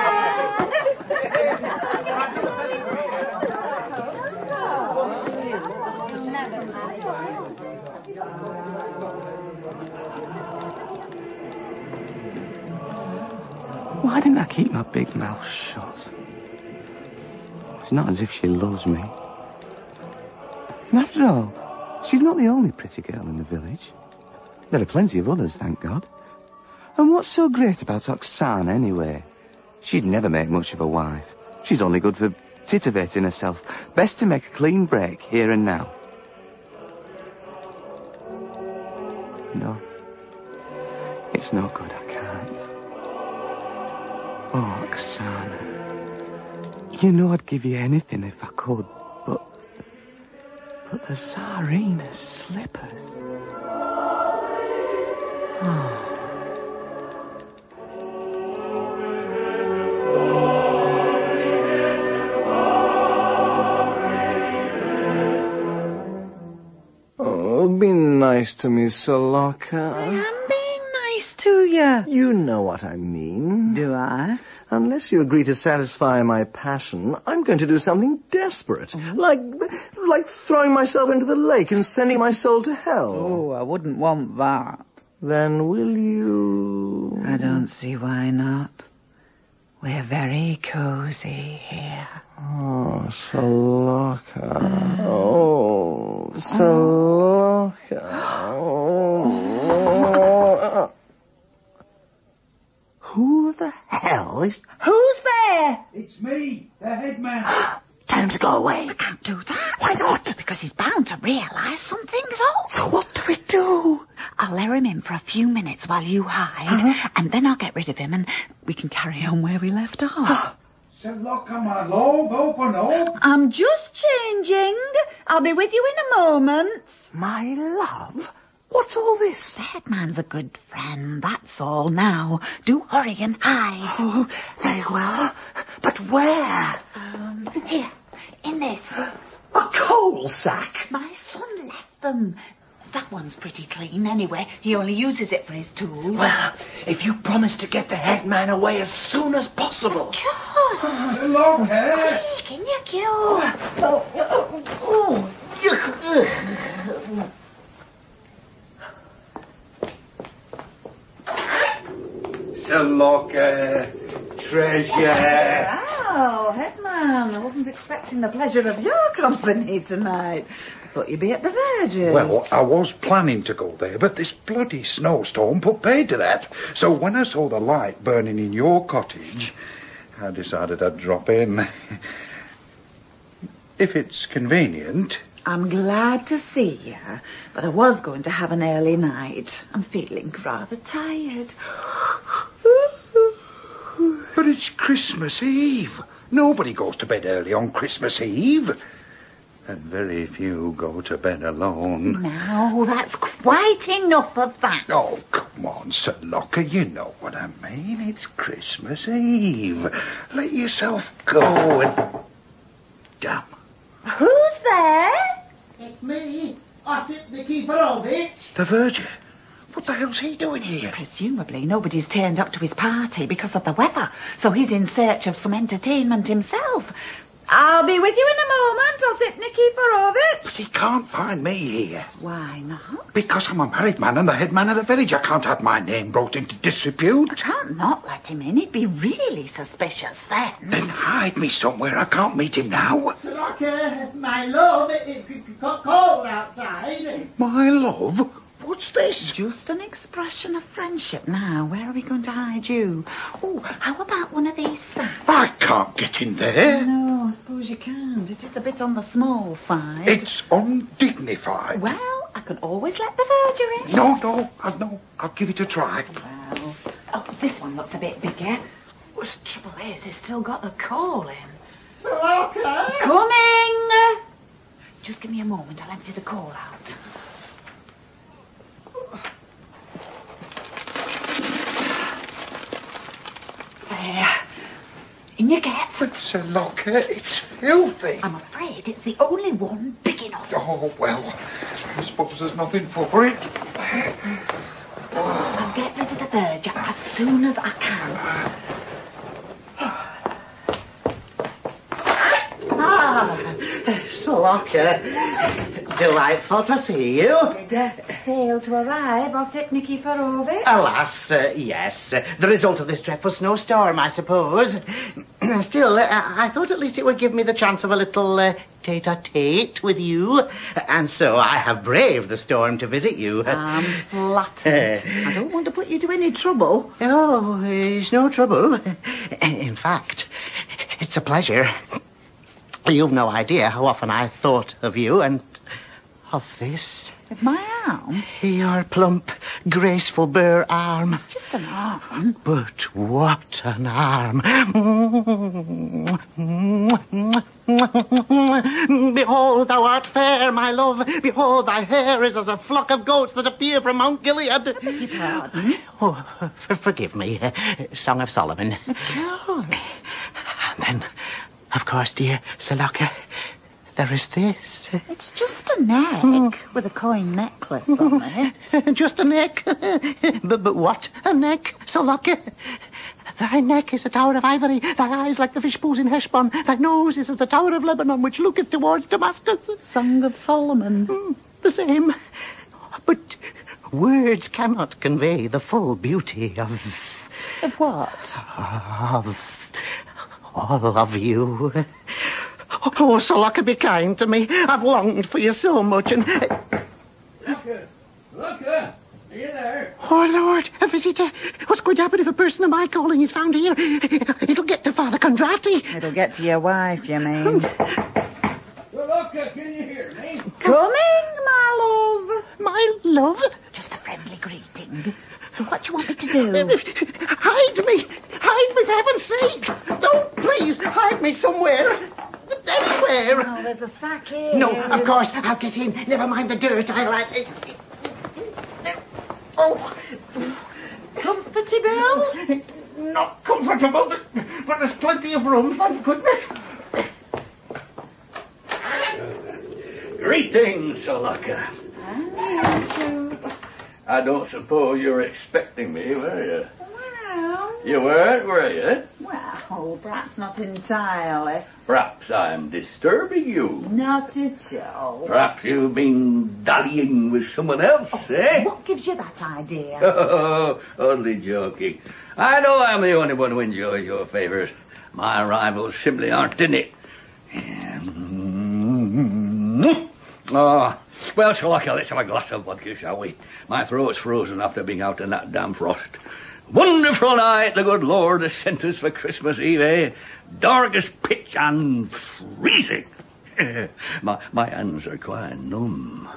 Why didn't I keep my big mouth shut? It's not as if she loves me. And after all, she's not the only pretty girl in the village. There are plenty of others, thank God. And what's so great about Oksana, anyway? She'd never make much of a wife. She's only good for titivating herself. Best to make a clean break, here and now. No. It's no good, I can't. Oh, Oksana. You know I'd give you anything if I could, but... But the Tsarina's slippers... Oh... Oh, be nice to me, Saloka. I am being nice to you. You know what I mean. Do I? Unless you agree to satisfy my passion, I'm going to do something desperate. Mm-hmm. Like, like throwing myself into the lake and sending my soul to hell. Oh, I wouldn't want that. Then will you... I don't see why not. We're very cosy here. Oh, Saloka. Oh, Saloka. Oh. Who the hell is... Who's there? It's me, the headman. Tell him to go away. I can't do that. Why not? Because he's bound to realise something's up. So what do we do? I'll let him in for a few minutes while you hide, uh-huh. and then I'll get rid of him and we can carry on where we left off. Sir Locker, my love, open up. I'm just changing. I'll be with you in a moment. My love? What's all this? The headman's a good friend, that's all. Now, do hurry and hide. Oh, very well. But where? Um, here, in this. A coal sack? My son left them. That one's pretty clean anyway. He only uses it for his tools. Well, if you promise to get the headman away as soon as possible. Of course. Sir Locker. Quick, in you go. Oh, oh, oh. Sir Locker, treasure. Oh, headman, I wasn't expecting the pleasure of your company tonight. I thought you'd be at the Verges. Well, I was planning to go there, but this bloody snowstorm put paid to that. So when I saw the light burning in your cottage, I decided I'd drop in. If it's convenient. I'm glad to see you, but I was going to have an early night. I'm feeling rather tired. But it's Christmas Eve. Nobody goes to bed early on Christmas Eve. And very few go to bed alone. Now, that's quite enough of that. Oh, come on, Sir Locker, you know what I mean. It's Christmas Eve. Let yourself go and... Damn. Who's there? It's me, Osip Nikiforovich. The Verger. What the hell's he doing here? Presumably nobody's turned up to his party because of the weather, so he's in search of some entertainment himself. I'll be with you in a moment, Osip Nikiforovich. But he can't find me here. Why not? Because I'm a married man and the head man of the village. I can't have my name brought into disrepute. I can't not let him in. He'd be really suspicious then. Then hide me somewhere. I can't meet him now. Sir Locker, my love, it's cold outside. My love? What's this? Just an expression of friendship. Now, where are we going to hide you? Oh, how about one of these sacks? I can't get in there. No, I suppose you can't. It is a bit on the small side. It's undignified. Well, I can always let the Verger in. No, no, I, no. I'll give it a try. Well, oh, this one looks a bit bigger. Well, the trouble is, it's still got the coal in. Sir Locker! Coming! Just give me a moment. I'll empty the coal out. There. In you get. But, Sir Locker, it's filthy. I'm afraid it's the only one big enough. Oh, well, I suppose there's nothing for it. I'll get rid of the Verger as soon as I can. Ah, Sir Locker. Delightful to see you. The guests failed to arrive, Osip Nikiforovich. Alas, uh, yes. Uh, the result of this dreadful snowstorm, I suppose. Still, uh, I thought at least it would give me the chance of a little uh, tete-a-tete with you. And so I have braved the storm to visit you. I'm flattered. I don't want to put you to any trouble. Oh, it's no trouble. In fact, it's a pleasure. You've no idea how often I thought of you and of this. Of my arm? Your plump, graceful bare arm. It's just an arm. But what an arm. Behold, thou art fair, my love. Behold, thy hair is as a flock of goats that appear from Mount Gilead. I beg your pardon? Oh, for, forgive me. Song of Solomon. Of course. And then, of course, dear Sir Locker, there is this. It's just a neck mm. with a coin necklace on it. Just a neck? but, but what a neck, Sir Locker? Thy neck is a tower of ivory, thy eyes like the fish pools in Heshbon, thy nose is as the tower of Lebanon which looketh towards Damascus. Song of Solomon. Mm, the same. But words cannot convey the full beauty of... Of what? Of... all of you. Oh, Sir Locker, be kind to me. I've longed for you so much and... Locker! Locker! Are you there? Oh, Lord, a visitor. What's going to happen if a person of my calling is found here? It'll get to Father Condrati. It'll get to your wife, you mean. Shalaka, can you hear me? Coming, my love. My love? Just a friendly greeting. So what do you want me to do? Hide me! Hide me, for heaven's sake! Oh, please, hide me somewhere. Anywhere. Oh, there's a sack here. No, of course, I'll get in. Never mind the dirt. I'll... I... Oh. Comfortable? Not comfortable, but, but there's plenty of room, thank goodness. Greetings, Shalaka. I don't suppose you were expecting me, were you? Well... You weren't, were you? Well, perhaps not entirely. Perhaps I'm disturbing you. Not at all. Perhaps you've been dallying with someone else, oh, eh? What gives you that idea? Oh, only joking. I know I'm the only one who enjoys your favours. My rivals simply aren't in it. Oh, well, Shalaka, let's have a glass of vodka, shall we? My throat's frozen after being out in that damn frost. Wonderful night the good Lord has sent us for Christmas Eve, eh? Dark as pitch and freezing. my, my hands are quite numb.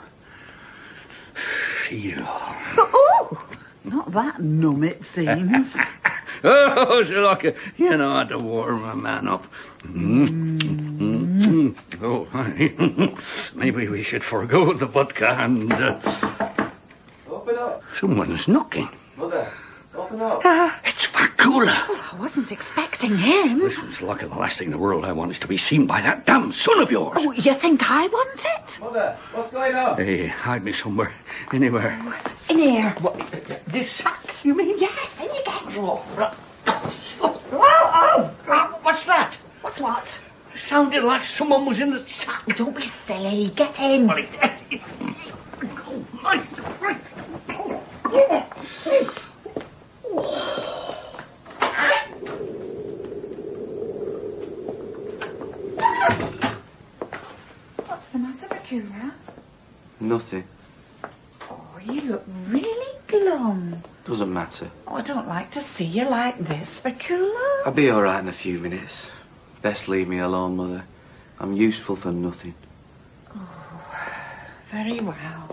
Feel. Oh, not that numb, it seems. Oh, Shalaka, you know how to warm a man up. Mm. Mm. Oh, maybe we should forgo the vodka and... Uh... Open up. Someone's knocking. Mother, open up. Uh, it's Vakula. Oh, I wasn't expecting him. Listen, Shalaka, the last thing in the world I want is to be seen by that damn son of yours. Oh, you think I want it? Mother, what's going on? Hey, hide me somewhere, anywhere. In here. What, this sack, you mean? Yes, in you get. Oh, right. Oh, oh, oh, what's that? What's what? It sounded like someone was in the sack. Don't be silly. Get in. Well, it, it, it, oh, right, right. What's the matter, Bakura? Nothing. Oh, you look really glum. Doesn't matter. Oh, I don't like to see you like this, Bakula. I'll be all right in a few minutes. Best leave me alone, Mother. I'm useful for nothing. Oh, very well.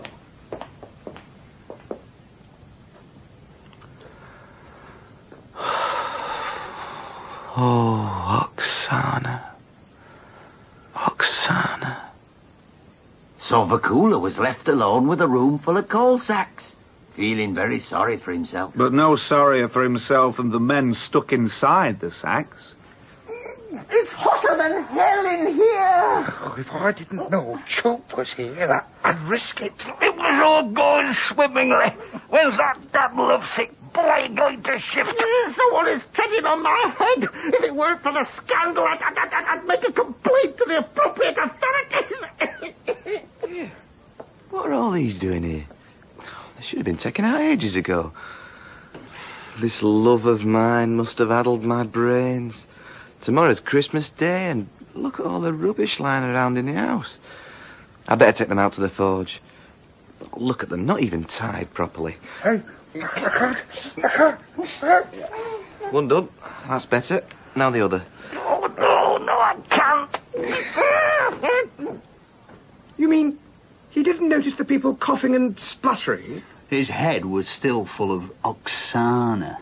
Oh, Oksana. Oksana. So Vakula was left alone with a room full of coal sacks, feeling very sorry for himself. But no sorrier for himself than the men stuck inside the sacks. It's hotter than hell in here. Oh, if I didn't know Chope was here, I'd risk it. It was all going swimmingly. When's that damn lovesick boy going to shift? Someone is treading on my head. If it weren't for the scandal, I'd, I'd, I'd, I'd make a complaint to the appropriate authorities. Yeah. What are all these doing here? They should have been taken out ages ago. This love of mine must have addled my brains. Tomorrow's Christmas Day, and look at all the rubbish lying around in the house. I better take them out to the forge. Look at them, not even tied properly. Hey. One done. That's better. Now the other. Oh, no, no, I can't. You mean he didn't notice the people coughing and spluttering? His head was still full of Oksana.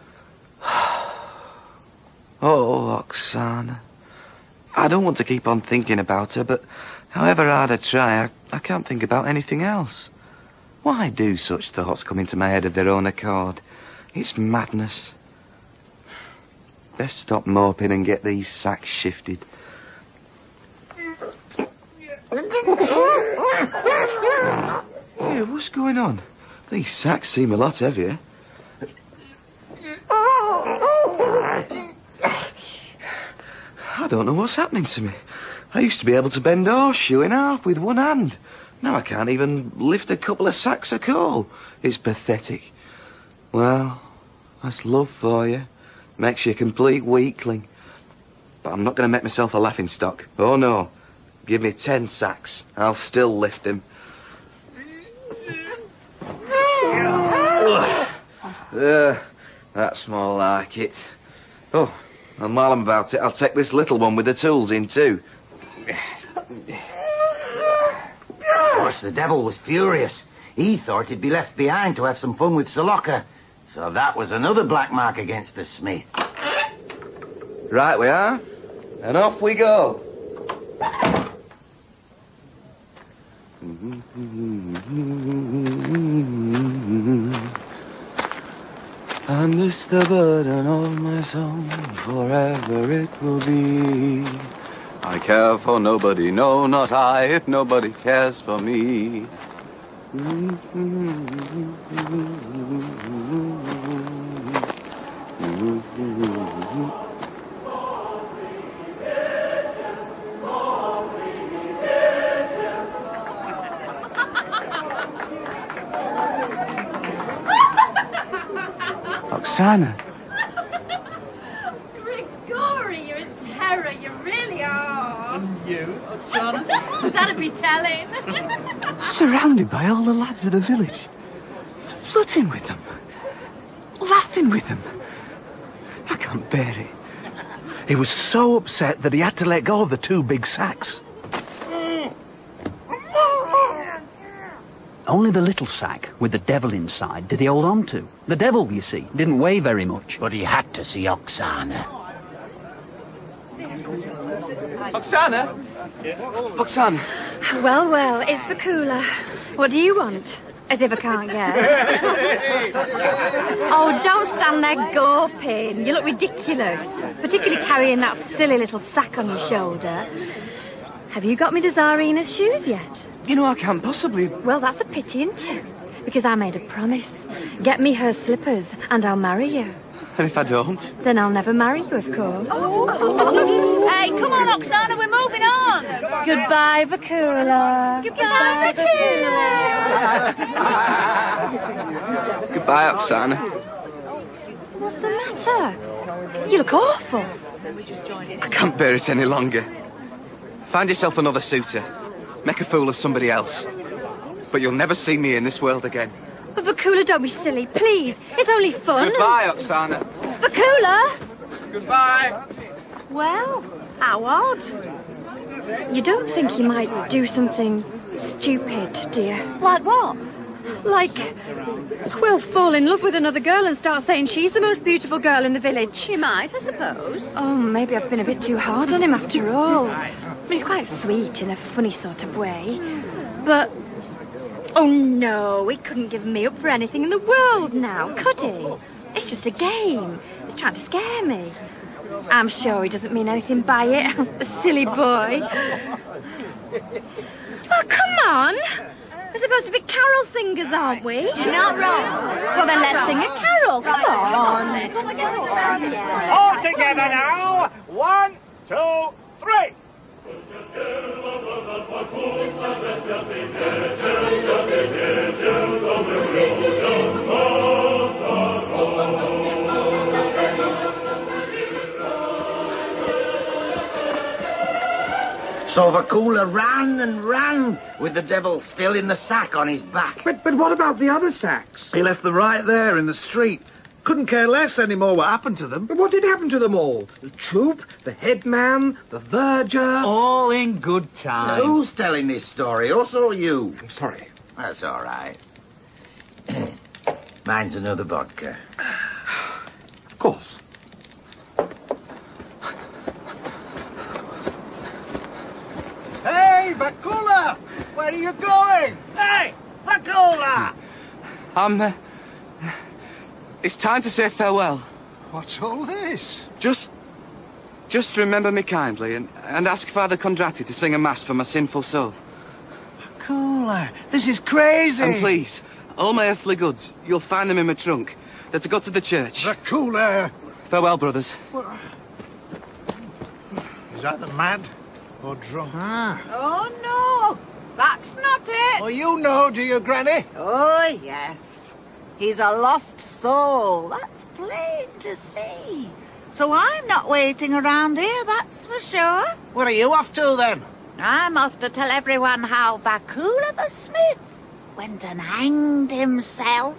Oh, Oksana. I don't want to keep on thinking about her, but however hard I try, I, I can't think about anything else. Why do such thoughts come into my head of their own accord? It's madness. Best stop moping and get these sacks shifted. Yeah, what's going on? These sacks seem a lot heavier. I don't know what's happening to me. I used to be able to bend a horseshoe in half with one hand. Now I can't even lift a couple of sacks of coal. It's pathetic. Well, that's love for you. Makes you a complete weakling. But I'm not going to make myself a laughingstock. Oh, no. Give me ten sacks. I'll still lift him. Uh, that's more like it. Oh, And while I'm about it, I'll take this little one with the tools in too. Of course, the devil was furious. He thought he'd be left behind to have some fun with Sir Locker. So that was another black mark against the smith. Right we are. And off we go. And this the burden of my song, forever it will be. I care for nobody, no, not I, if nobody cares for me. Oksana. Grigori, you're a terror, you really are. And you, Oksana? That'd be telling. Surrounded by all the lads of the village. Flirting with them. Laughing with them. I can't bear it. He was so upset that he had to let go of the two big sacks. Only the little sack with the devil inside did he hold on to. The devil, you see, didn't weigh very much. But he had to see Oksana. Oksana? Oksana? Well, well, it's Vakula. What do you want? As if I can't guess. Oh, don't stand there gawping. You look ridiculous. Particularly carrying that silly little sack on your shoulder. Have you got me the Tsarina's shoes yet? You know, I can't possibly... Well, that's a pity, isn't it? Because I made a promise. Get me her slippers and I'll marry you. And if I don't? Then I'll never marry you, of course. Hey, come on, Oksana, we're moving on. Goodbye, Vakula. Goodbye, Vakula. Goodbye, Oksana. What's the matter? You look awful. I can't bear it any longer. Find yourself another suitor. Make a fool of somebody else. But you'll never see me in this world again. But Vakula, don't be silly, please. It's only fun. Goodbye, Oksana. Vakula! Goodbye. Well, how odd. You don't think he might do something stupid, do you? Like what? Like, well, fall in love with another girl and start saying she's the most beautiful girl in the village. She might, I suppose. Oh, maybe I've been a bit too hard on him after all. But he's quite sweet in a funny sort of way. But, oh no, he couldn't give me up for anything in the world now, could he? It's just a game. He's trying to scare me. I'm sure he doesn't mean anything by it. The silly boy. Oh, come on. We're supposed to be carol singers, aren't we? You're not wrong. Well, then let's sing a carol. Come on. All together now. One, two, three. So Vakula ran and ran with the devil still in the sack on his back. But, but what about the other sacks? He left them right there in the street. Couldn't care less anymore what happened to them. But what did happen to them all? The troop, the headman, the verger... All in good time. Now, who's telling this story, us or you? I'm sorry. That's all right. Mine's another vodka. Of course. Hey, Vakula! Where are you going? Hey, Vakula! Um, uh, it's time to say farewell. What's all this? Just, just remember me kindly and, and ask Father Kondraty to sing a mass for my sinful soul. Vakula, this is crazy. And please, all my earthly goods, you'll find them in my trunk. They're to go to the church. Vakula! Farewell, brothers. What? Is either mad or drunk? Ah. Oh, no. That's not it. Well, you know, do you, Granny? Oh, yes. He's a lost soul. That's plain to see. So I'm not waiting around here, that's for sure. Where are you off to, then? I'm off to tell everyone how Vakula the Smith went and hanged himself.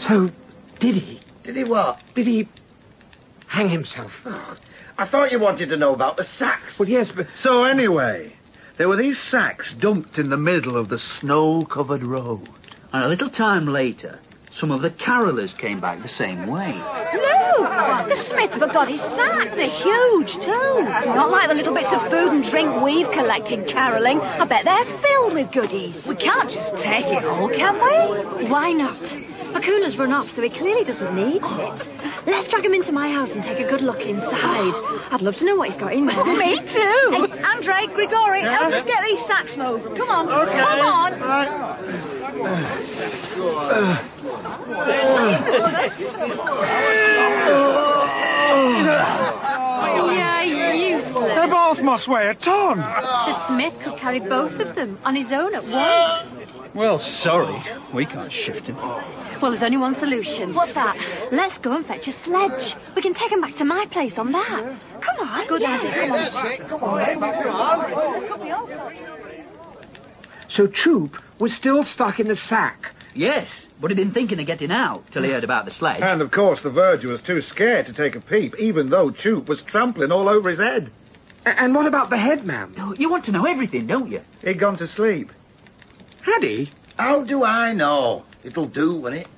So, did he? Did he what? Did he hang himself? Oh, I thought you wanted to know about the sacks. Well, yes, but... So anyway, there were these sacks dumped in the middle of the snow-covered road. And a little time later, some of the carolers came back the same way. No! The Smith forgot his sack. They're huge, too. Not like the little bits of food and drink we've collected carolling. I bet they're filled with goodies. We can't just take it all, can we? Why not? Vakula's run off, so he clearly doesn't need it. Let's drag him into my house and take a good look inside. I'd love to know what he's got in there. Me too. Hey, Andre, Grigori, yeah? help us get these sacks moving. Come on, okay. come on. Right. Yeah, useless. They both must weigh a ton. The Smith could carry both of them on his own at once. Well, sorry. We can't shift him. Well, there's only one solution. What's that? Let's go and fetch a sledge. We can take him back to my place on that. Come on. Good yeah. idea. Come on. That's it. Come on, back on. So Troop was still stuck in the sack. Yes, but he'd been thinking of getting out till he heard about the sledge. And, of course, the verger was too scared to take a peep, even though Choop was trampling all over his head. A- and what about the headman? Oh, you want to know everything, don't you? He'd gone to sleep. Had he? How do I know? It'll do, won't it?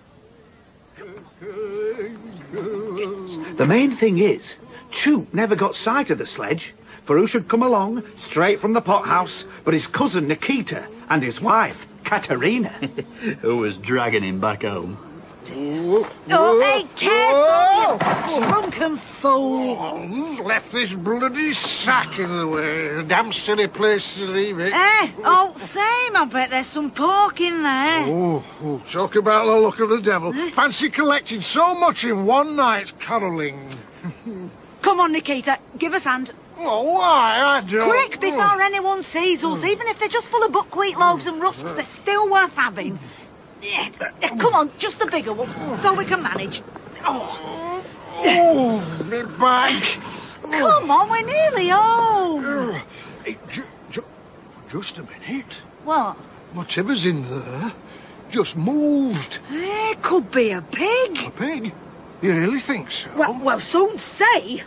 The main thing is, Choop never got sight of the sledge, for who should come along, straight from the pothouse, but his cousin Nikita and his wife, Katerina. Who was dragging him back home. Oh, hey, careful, you drunken fool. Oh, left this bloody sack in the way. A damn silly place to leave it. Eh, all same, I bet there's some pork in there. Oh, oh, talk about the luck of the devil. Fancy collecting so much in one night's carolling. Come on, Nikita, give us hand. Oh, why? I don't... Quick, before anyone sees us. Even if they're just full of buckwheat loaves and rusks, they're still worth having. Yeah, come on, just the bigger one, so we can manage. Oh, oh my back. Come on, we're nearly home. Hey, ju ju just a minute. What? Whatever's in there just moved. It could be a pig. A pig? You really think so? Well, well, some say.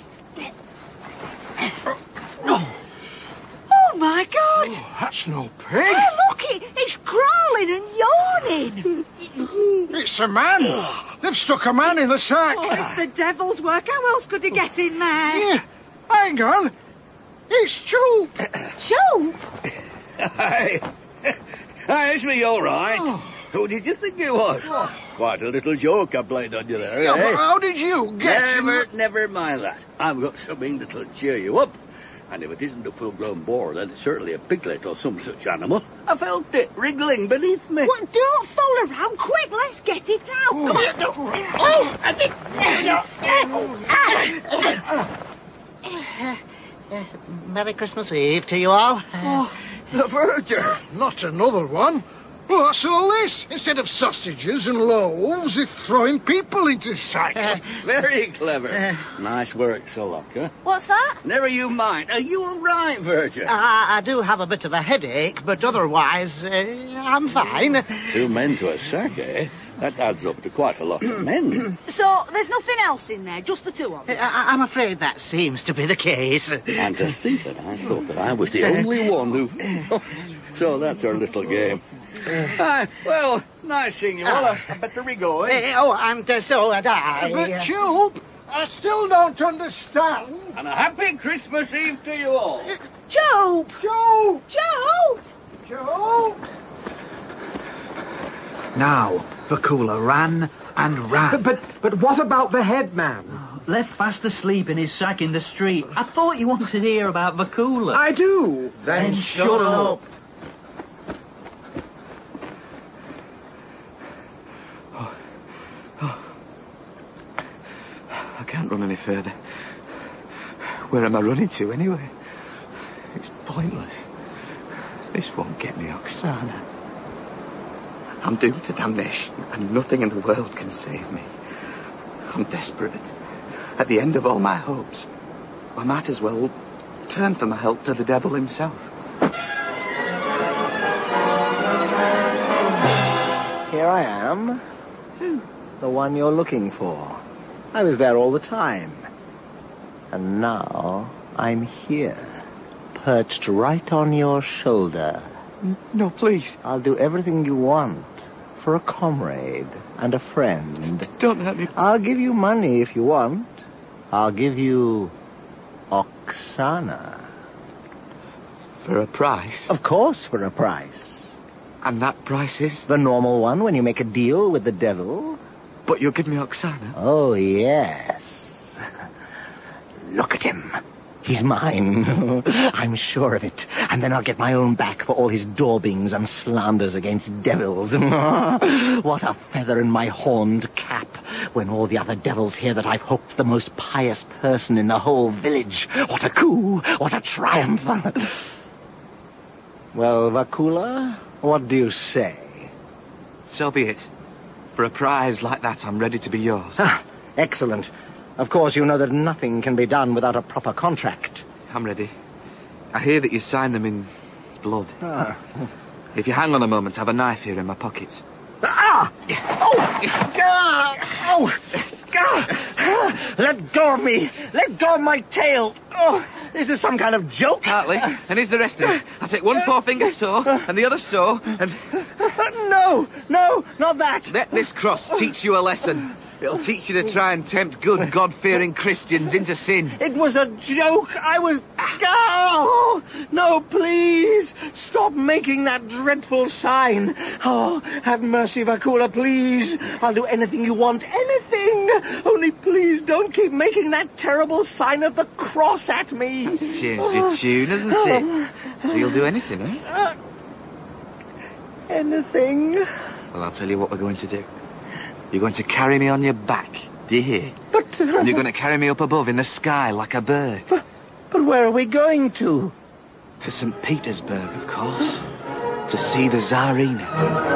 Oh, my God! Oh, that's no pig. Oh, look, it, it's crawling and yawning. It's a man. They've stuck a man in the sack. Oh, it's the devil's work. How else could he get in there? Yeah. Hang on. It's Choop. Choop? Hi. Hi, it's me, all right. Oh. Who did you think it was? Oh. Quite a little joke I played on you there, Yeah, eh? but how did you get Never, him? never mind that. I've got something that'll cheer you up. And if it isn't a full-grown boar, then it's certainly a piglet or some such animal. I felt it wriggling beneath me. Well, don't fool around. Quick, let's get it out. Oh, Come on. Oh, that's it. Uh, Merry Christmas Eve to you all. Oh, the verger. Not another one. Well, that's all this. Instead of sausages and loaves, they're throwing people into sacks. Uh, Very clever. Uh, nice work, Solaka. What's that? Never you mind. Are you all right, Verger? I, I do have a bit of a headache, but otherwise, uh, I'm fine. Two men to a sack, eh? That adds up to quite a lot of men. So, there's nothing else in there, just the two of them? I, I'm afraid that seems to be the case. And to think that I thought that I was the only one who... So that's our little game. Ah, well, nice seeing you all. I better be going. Uh, oh, and uh, so had I. But, Choop, I still don't understand. And a happy Christmas Eve to you all. Uh, Job! Job! Job! Job! Now, Vakula ran and ran. But, but, but what about the headman? Left fast asleep in his sack in the street. I thought you wanted to hear about Vakula. I do. Then, then shut, shut up. up. I can't run any further. Where am I running to, anyway? It's pointless. This won't get me Oksana. I'm doomed to damnation, and nothing in the world can save me. I'm desperate. At the end of all my hopes, I might as well turn for my help to the devil himself. Here I am. The one you're looking for. I was there all the time. And now I'm here, perched right on your shoulder. No, please. I'll do everything you want for a comrade and a friend. Don't hurt me. I'll give you money if you want. I'll give you Oksana. For a price? Of course, for a price. And that price is? The normal one when you make a deal with the devil. But you'll give me Oksana? Oh, yes. Look at him. He's mine. I'm sure of it. And then I'll get my own back for all his daubings and slanders against devils. What a feather in my horned cap when all the other devils hear that I've hooked the most pious person in the whole village. What a coup! What a triumph! Well, Vakula, what do you say? So be it. For a prize like that, I'm ready to be yours. Ah, excellent. Of course, you know that nothing can be done without a proper contract. I'm ready. I hear that you sign them in blood. Ah. If you hang on a moment, I have a knife here in my pocket. Ah! Oh! Ah! Oh! Ah! Let go of me! Let go of my tail! Oh! Is this some kind of joke? Partly. And here's the rest of it. I'll take one forefinger so, and the other so, and... No! No! Not that! Let this cross teach you a lesson. It'll teach you to try and tempt good, God-fearing Christians into sin. It was a joke. I was... Oh! No, please! Stop making that dreadful sign. Oh, have mercy, Vakula, please. I'll do anything you want. Anything! Only please don't keep making that terrible sign of the cross at me. That's changed your tune, hasn't it? So you'll do anything, eh? Uh, anything? Well, I'll tell you what we're going to do. You're going to carry me on your back, do you hear? But... Uh, and you're going to carry me up above in the sky like a bird. But, but where are we going to? To Saint Petersburg, of course. To see the Tsarina.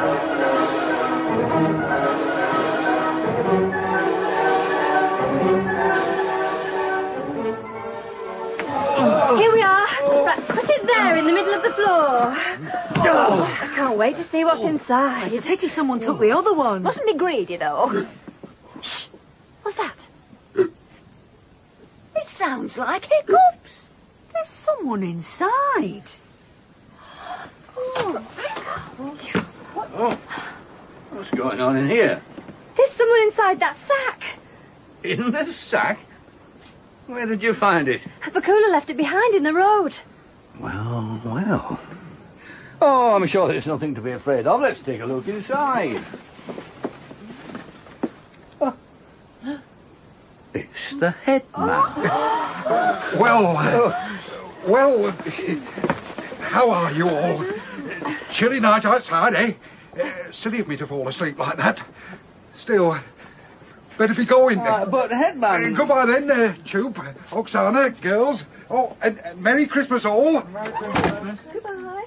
Here we are. Right, put it there in the middle of the floor. Oh, I can't wait to see what's inside. It's a pity someone took the other one. Mustn't be greedy, though. Shh. What's that? It sounds like hiccups. There's someone inside. Oh. Oh. What's going on in here? There's someone inside that sack. In the sack? Where did you find it? Vakula left it behind in the road. Well, well. Oh, I'm sure there's nothing to be afraid of. Let's take a look inside. Oh. It's the headman. Well, uh, well, how are you all? Chilly night outside, eh? Uh, silly of me to fall asleep like that. Still, better be going. Uh, but, headman... Uh, goodbye then, uh, Choop, Oksana, girls. Oh, and, and Merry Christmas all. Merry Christmas. Goodbye.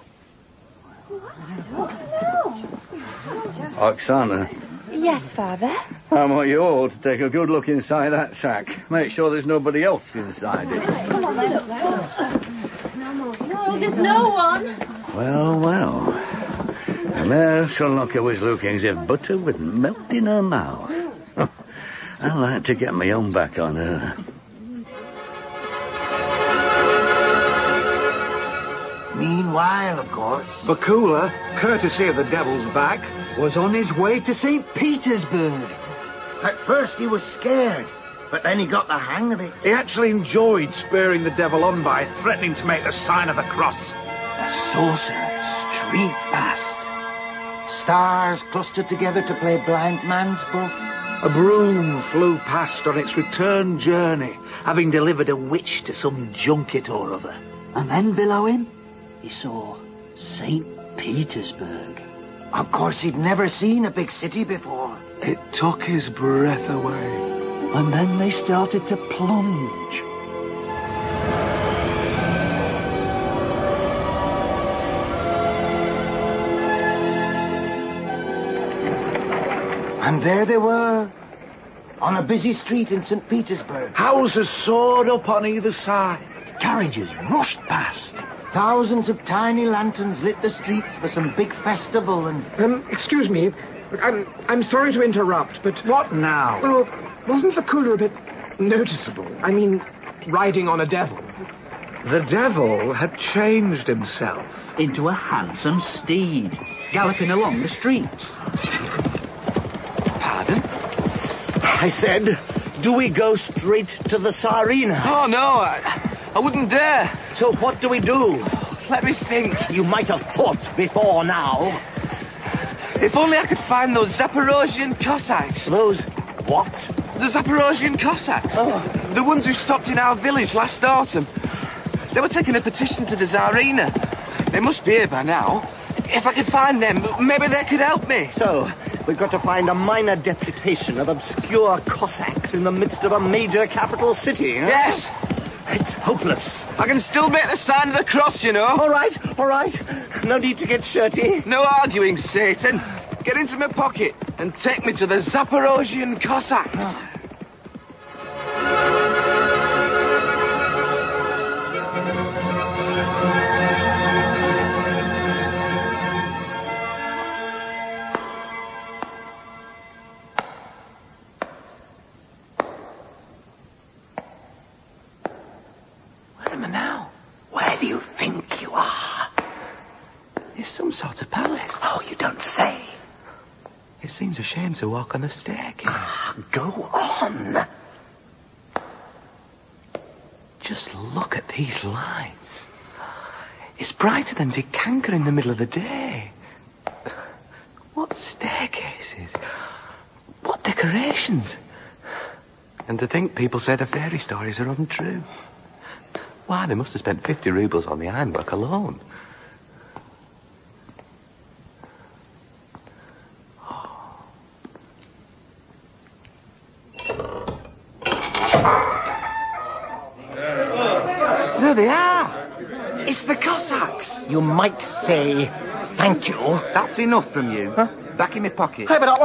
Oksana. Yes, Father? I want you all to take a good look inside that sack. Make sure there's nobody else inside it. Come on, look. No, there's no one. Well, well. And there Shalnoka was looking as if butter would melt in her mouth. I like to get my own back on her. Meanwhile, of course... Vakula, courtesy of the devil's back, was on his way to Saint Petersburg. At first he was scared, but then he got the hang of it. He actually enjoyed spurring the devil on by threatening to make the sign of the cross. A sorcerer streaked past. Stars clustered together to play blind man's buff. A broom flew past on its return journey, having delivered a witch to some junket or other. And then below him, he saw Saint Petersburg. Of course, he'd never seen a big city before. It took his breath away. And then they started to plunge. And there they were, on a busy street in Saint Petersburg. Houses soared up on either side. Carriages rushed past. Thousands of tiny lanterns lit the streets for some big festival and... Um, excuse me, Look, I'm, I'm sorry to interrupt, but... What now? Well, wasn't Vakula a bit noticeable? I mean, riding on a devil. The devil had changed himself into a handsome steed, galloping along the streets. Pardon? I said, do we go straight to the Tsarina? Oh, no, I, I wouldn't dare. So what do we do? Let me think. You might have thought before now. If only I could find those Zaporozhian Cossacks. Those what? The Zaporozhian Cossacks. Oh. The ones who stopped in our village last autumn. They were taking a petition to the Tsarina. They must be here by now. If I could find them, maybe they could help me. So, we've got to find a minor deputation of obscure Cossacks in the midst of a major capital city, huh? Yes. It's hopeless. I can still make the sign of the cross, you know. All right, all right. No need to get shirty. No arguing, Satan. Get into my pocket and take me to the Zaporozhian Cossacks. Oh. Where am I now? Where do you think you are? It's some sort of palace. Oh, you don't say. It seems a shame to walk on the staircase. Ah, go on. Just look at these lights. It's brighter than Dikanka in the middle of the day. What staircases? What decorations? And to think people say the fairy stories are untrue. Why, they must have spent fifty rubles on the ironwork alone. There they are. It's the Cossacks. You might say thank you. That's enough from you. Huh? Back in my pocket. Hey, but I...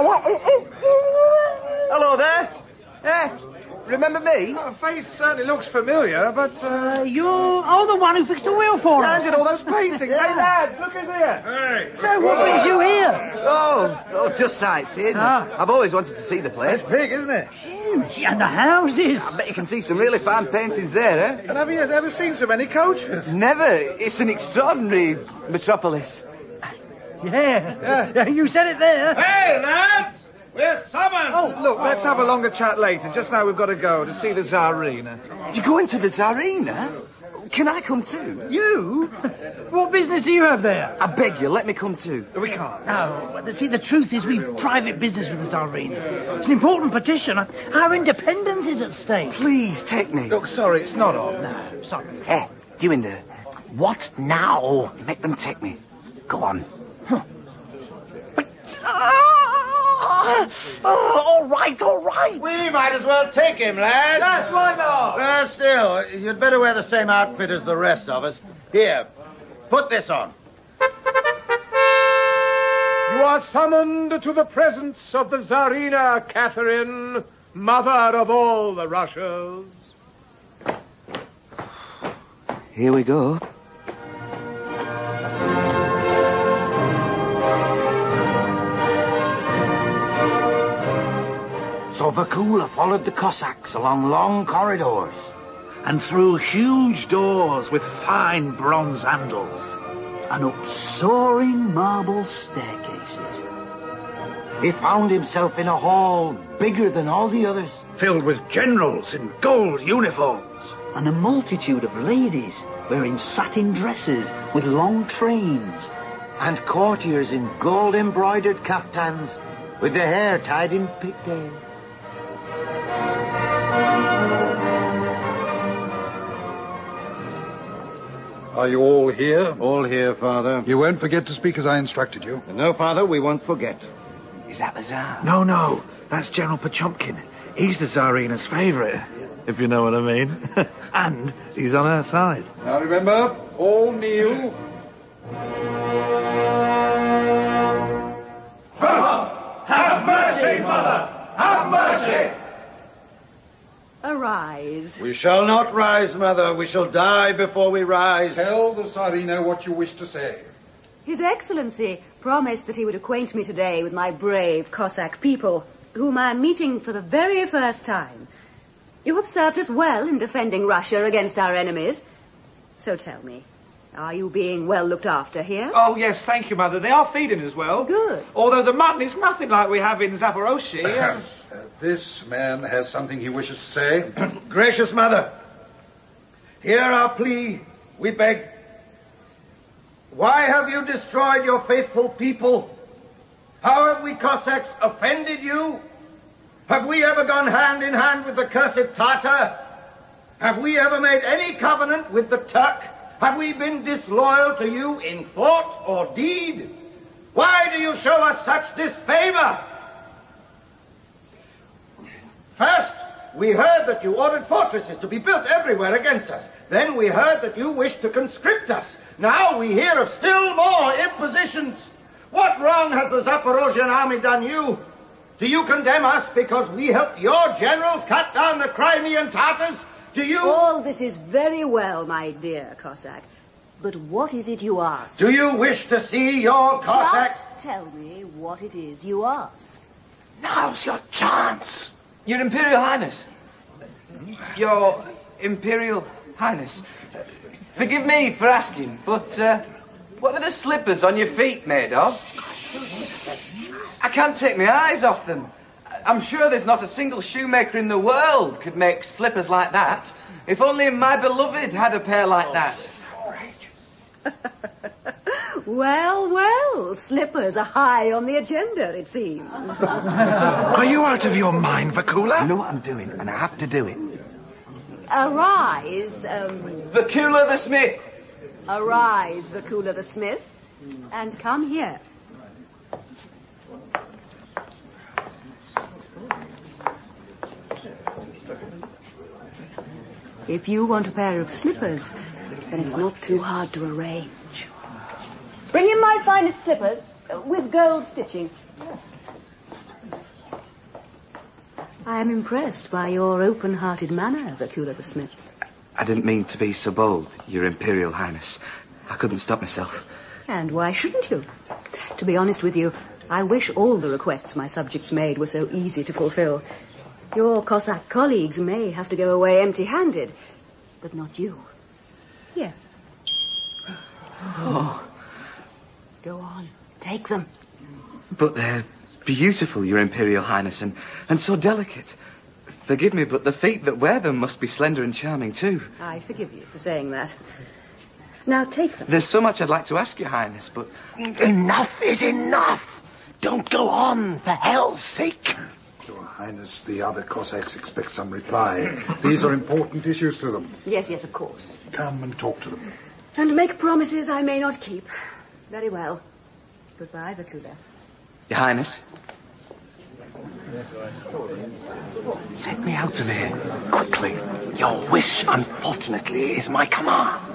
Hello there. Hey, remember me? Well, the face certainly looks familiar, but... Uh... Uh, you're... Oh, the one who fixed the wheel for Yeah, us. did all those paintings. Hey, lads, look who's here. Hey. So, what brings you here? Oh, oh, just sightseeing. Ah. I've always wanted to see the place. It's big, isn't it? Huge. And the houses. I bet you can see some really fine paintings there, eh? And have you ever seen so many coaches? Never. It's an extraordinary metropolis. Yeah. yeah. You said it there. Hey, lads! We're summoned! Oh, look, let's have a longer chat later. Just now we've got to go to see the Tsarina. You're going to the Tsarina? Can I come too? You? What business do you have there? I beg you, let me come too. We can't. No, but see, the truth is we've private business with the Tsarina. It's an important petition. Our independence is at stake. Please, take me. Look, sorry, it's not on. No, sorry. Hey, you in there. What now? Make them take me. Go on. Huh. Ah, oh, all right, all right. We might as well take him, lad. Yes, why not? Uh, still, you'd better wear the same outfit as the rest of us. Here, put this on. You are summoned to the presence of the Tsarina, Catherine, mother of all the Russias. Here we go. So Vakula followed the Cossacks along long corridors. And through huge doors with fine bronze handles. And up soaring marble staircases. He found himself in a hall bigger than all the others. Filled with generals in gold uniforms. And a multitude of ladies wearing satin dresses with long trains. And courtiers in gold-embroidered kaftans with their hair tied in pigtails. Are you all here? All here, Father. You won't forget to speak as I instructed you. No, Father, we won't forget. Is that the Tsar? No, no, that's General Pochomkin. He's the Tsarina's favourite, if you know what I mean. And he's on her side. Now remember, all kneel. Have mercy, Mother! Have mercy! Arise. We shall not rise, Mother. We shall die before we rise. Tell the Tsarina what you wish to say. His Excellency promised that he would acquaint me today with my brave Cossack people, whom I am meeting for the very first time. You have served us well in defending Russia against our enemies. So tell me, are you being well looked after here? Oh, yes, thank you, Mother. They are feeding us well. Good. Although the mutton is nothing like we have in Zaporozhye. Uh, this man has something he wishes to say. Gracious Mother, hear our plea, we beg. Why have you destroyed your faithful people? How have we Cossacks offended you? Have we ever gone hand in hand with the cursed Tatar? Have we ever made any covenant with the Turk? Have we been disloyal to you in thought or deed? Why do you show us such disfavor? First, we heard that you ordered fortresses to be built everywhere against us. Then we heard that you wished to conscript us. Now we hear of still more impositions. What wrong has the Zaporozhian army done you? Do you condemn us because we helped your generals cut down the Crimean Tatars? Do you... All this is very well, my dear Cossack. But what is it you ask? Do you wish to see your Cossack... Just tell me what it is you ask. Now's your chance. Your Imperial Highness. Your Imperial Highness. Forgive me for asking, but uh, what are the slippers on your feet made of? I can't take my eyes off them. I'm sure there's not a single shoemaker in the world could make slippers like that. If only my beloved had a pair like that. Well, well, slippers are high on the agenda, it seems. Are you out of your mind, Vakula? I know what I'm doing, and I have to do it. Arise, um... Vakula the Smith! Arise, Vakula the Smith, and come here. If you want a pair of slippers, then it's not too hard to arrange. Bring in my finest slippers, uh, with gold stitching. I am impressed by your open-hearted manner, Vakula the Smith. I didn't mean to be so bold, Your Imperial Highness. I couldn't stop myself. And why shouldn't you? To be honest with you, I wish all the requests my subjects made were so easy to fulfill. Your Cossack colleagues may have to go away empty-handed, but not you. Here. Oh. Go on, take them. But they're beautiful, Your Imperial Highness, and, and so delicate. Forgive me, but the feet that wear them must be slender and charming too. I forgive you for saying that. Now take them. There's so much I'd like to ask Your Highness, but... Enough is enough! Don't go on, for hell's sake! Your Highness, the other Cossacks expect some reply. These are important issues to them. Yes, yes, of course. Come and talk to them. And make promises I may not keep. Very well. Goodbye, Vakula. Your Highness? Take me out of here, quickly. Your wish, unfortunately, is my command.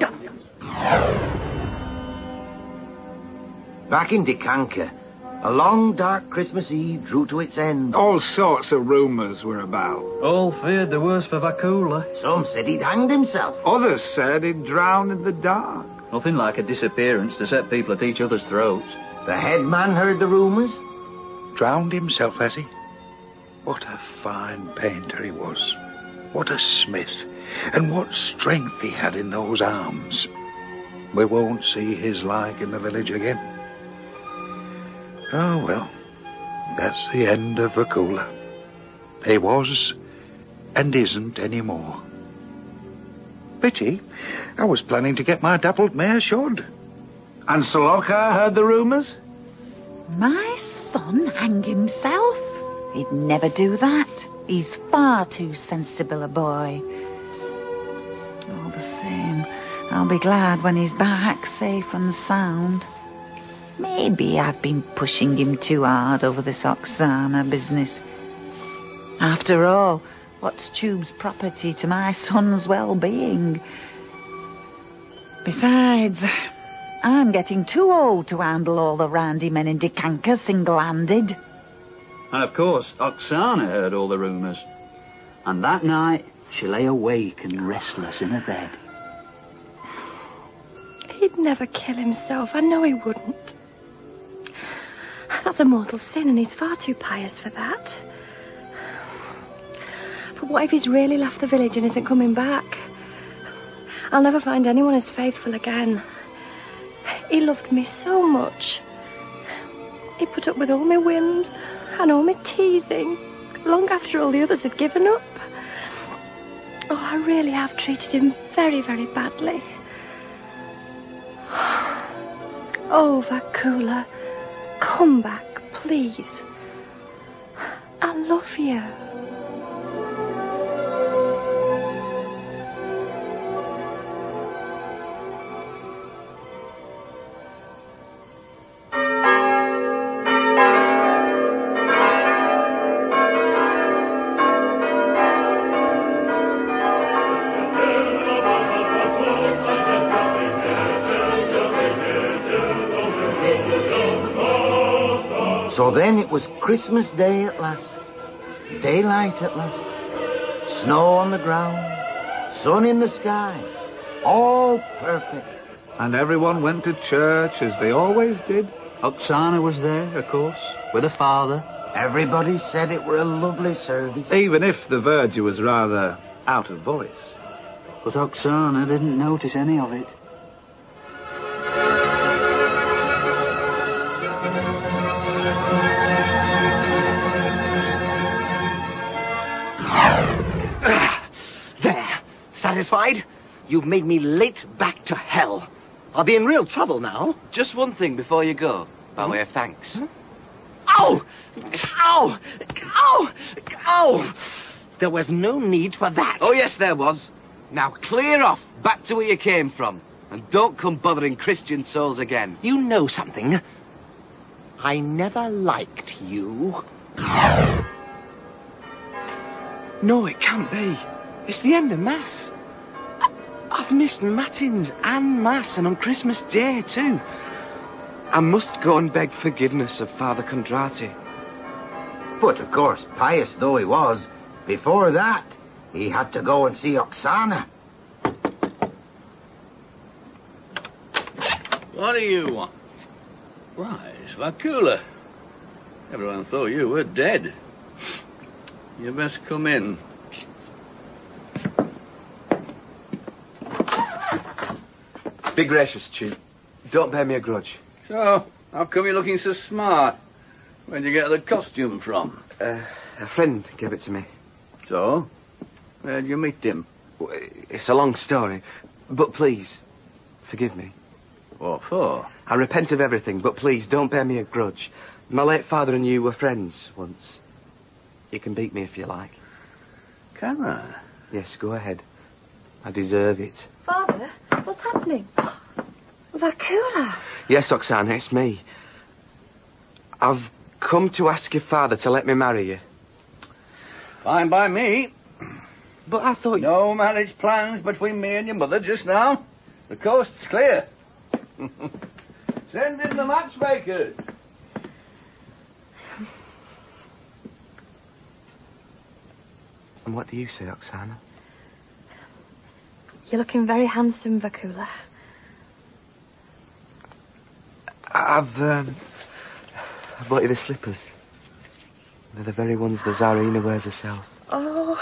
Back in Dikanka, a long, dark Christmas Eve drew to its end. All sorts of rumours were about. All feared the worst for Vakula. Some said he'd hanged himself. Others said he'd drowned in the dark. Nothing like a disappearance to set people at each other's throats. The headman heard the rumours. Drowned himself, has he? What a fine painter he was. What a smith. And what strength he had in those arms. We won't see his like in the village again. Oh, well, that's the end of Vakula. He was and isn't anymore. Pity. I was planning to get my dappled mare shod. And Soroka heard the rumours? My son hang himself? He'd never do that. He's far too sensible a boy. All the same, I'll be glad when he's back, safe and sound. Maybe I've been pushing him too hard over this Oksana business. After all, what's Tube's property to my son's well-being? Besides, I'm getting too old to handle all the randy men in Dikanka single-handed. And of course, Oksana heard all the rumours. And that night, she lay awake and restless in her bed. He'd never kill himself. I know he wouldn't. a mortal sin, and he's far too pious for that. But what if he's really left the village and isn't coming back? I'll never find anyone as faithful again. He loved me so much. He put up with all my whims and all my teasing, long after all the others had given up. Oh, I really have treated him very, very badly. Oh, Vakula, come back, please. I love you. So then it was Christmas Day at last. Daylight at last. Snow on the ground. Sun in the sky. All perfect. And everyone went to church as they always did. Oksana was there, of course, with her father. Everybody said it were a lovely service. Even if the verger was rather out of voice. But Oksana didn't notice any of it. Satisfied? You've made me late back to hell. I'll be in real trouble now. Just one thing before you go, by way of thanks. Hmm? Ow! Ow! Ow! Ow! There was no need for that. Oh, yes, there was. Now clear off, back to where you came from. And don't come bothering Christian souls again. You know something? I never liked you. No, it can't be. It's the end of Mass. I- I've missed Matins and Mass, and on Christmas Day, too. I must go and beg forgiveness of Father Kondraty. But, of course, pious though he was, before that, he had to go and see Oksana. What do you want? Why, it's Vakula. Everyone thought you were dead. You best come in. Be gracious, Chief. Don't bear me a grudge. So, how come you're looking so smart? Where'd you get the costume from? Uh, a friend gave it to me. So? Where'd you meet him? Well, it's a long story, but please, forgive me. What for? I repent of everything, but please, don't bear me a grudge. My late father and you were friends once. You can beat me if you like. Can I? Yes, go ahead. I deserve it. Father, what's happening? Vakula! Yes, Oksana, it's me. I've come to ask your father to let me marry you. Fine by me. But I thought... No marriage plans between me and your mother just now. The coast's clear. Send in the matchmakers. And what do you say, Oksana? You're looking very handsome, Vakula. I've, um... I bought you the slippers. They're the very ones the Tsarina wears herself. Oh...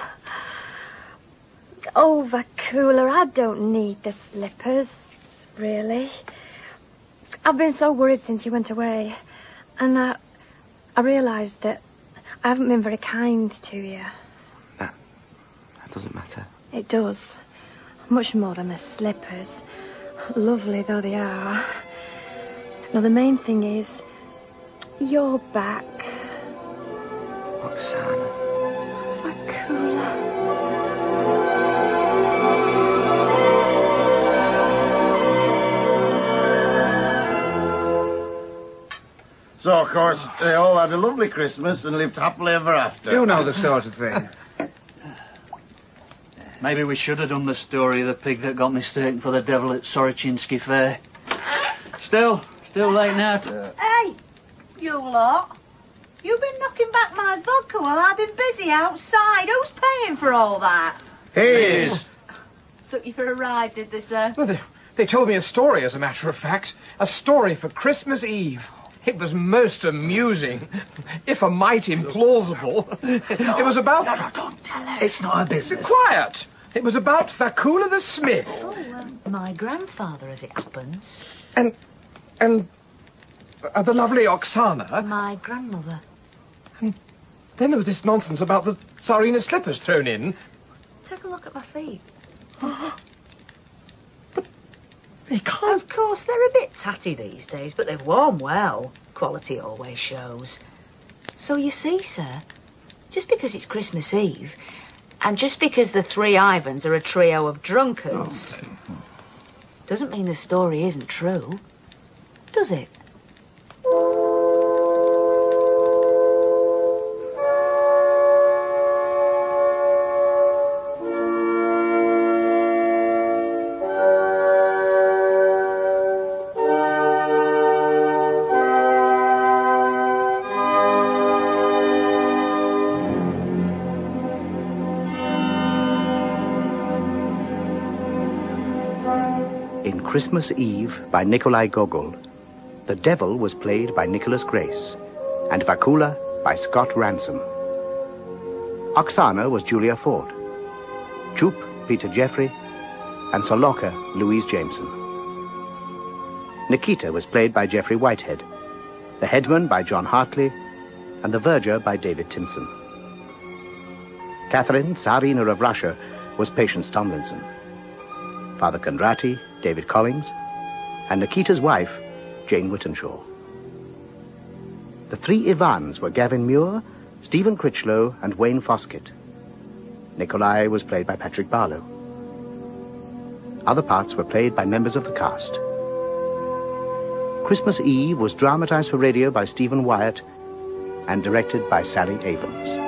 Oh, Vakula, I don't need the slippers, really. I've been so worried since you went away. And I... I realised that I haven't been very kind to you. That... that doesn't matter. It does. Much more than the slippers. Lovely though they are. Now, the main thing is... you're back. Oksana. Vakula. So, of course, they all had a lovely Christmas and lived happily ever after. You know the sort of thing. Maybe we should have done the story of the pig that got mistaken for the devil at Sorochinsky Fair. Still, still late now. Hey, you lot. You've been knocking back my vodka while I've been busy outside. Who's paying for all that? His. Took you for a ride, did they, sir? Well, they, they told me a story, as a matter of fact. A story for Christmas Eve. It was most amusing, if a mite implausible. It was about... No, no, don't tell her. It's not her business. Quiet! It was about Vakula the Smith. Oh, um, my grandfather, as it happens. And... and... Uh, the lovely Oksana. My grandmother. And then there was this nonsense about the Tsarina slippers thrown in. Take a look at my feet. But they can't... Of course, they're a bit tatty these days, but they've worn well. Quality always shows. So you see, sir, just because it's Christmas Eve, and just because the three Ivans are a trio of drunkards, oh, doesn't mean the story isn't true, does it? Christmas Eve by Nikolai Gogol. The Devil was played by Nicholas Grace, and Vakula by Scott Ransom. Oksana was Julia Ford, Choop Peter Jeffrey, and Soloka Louise Jameson. Nikita was played by Jeffrey Whitehead, the Headman by John Hartley, and the Verger by David Timson. Catherine, Tsarina of Russia, was Patience Tomlinson. Father Kondraty, David Collings, and Nikita's wife, Jane Whittenshaw. The three Ivans were Gavin Muir, Stephen Critchlow, and Wayne Foskett. Nikolai was played by Patrick Barlow. Other parts were played by members of the cast. Christmas Eve was dramatized for radio by Stephen Wyatt and directed by Sally Avens.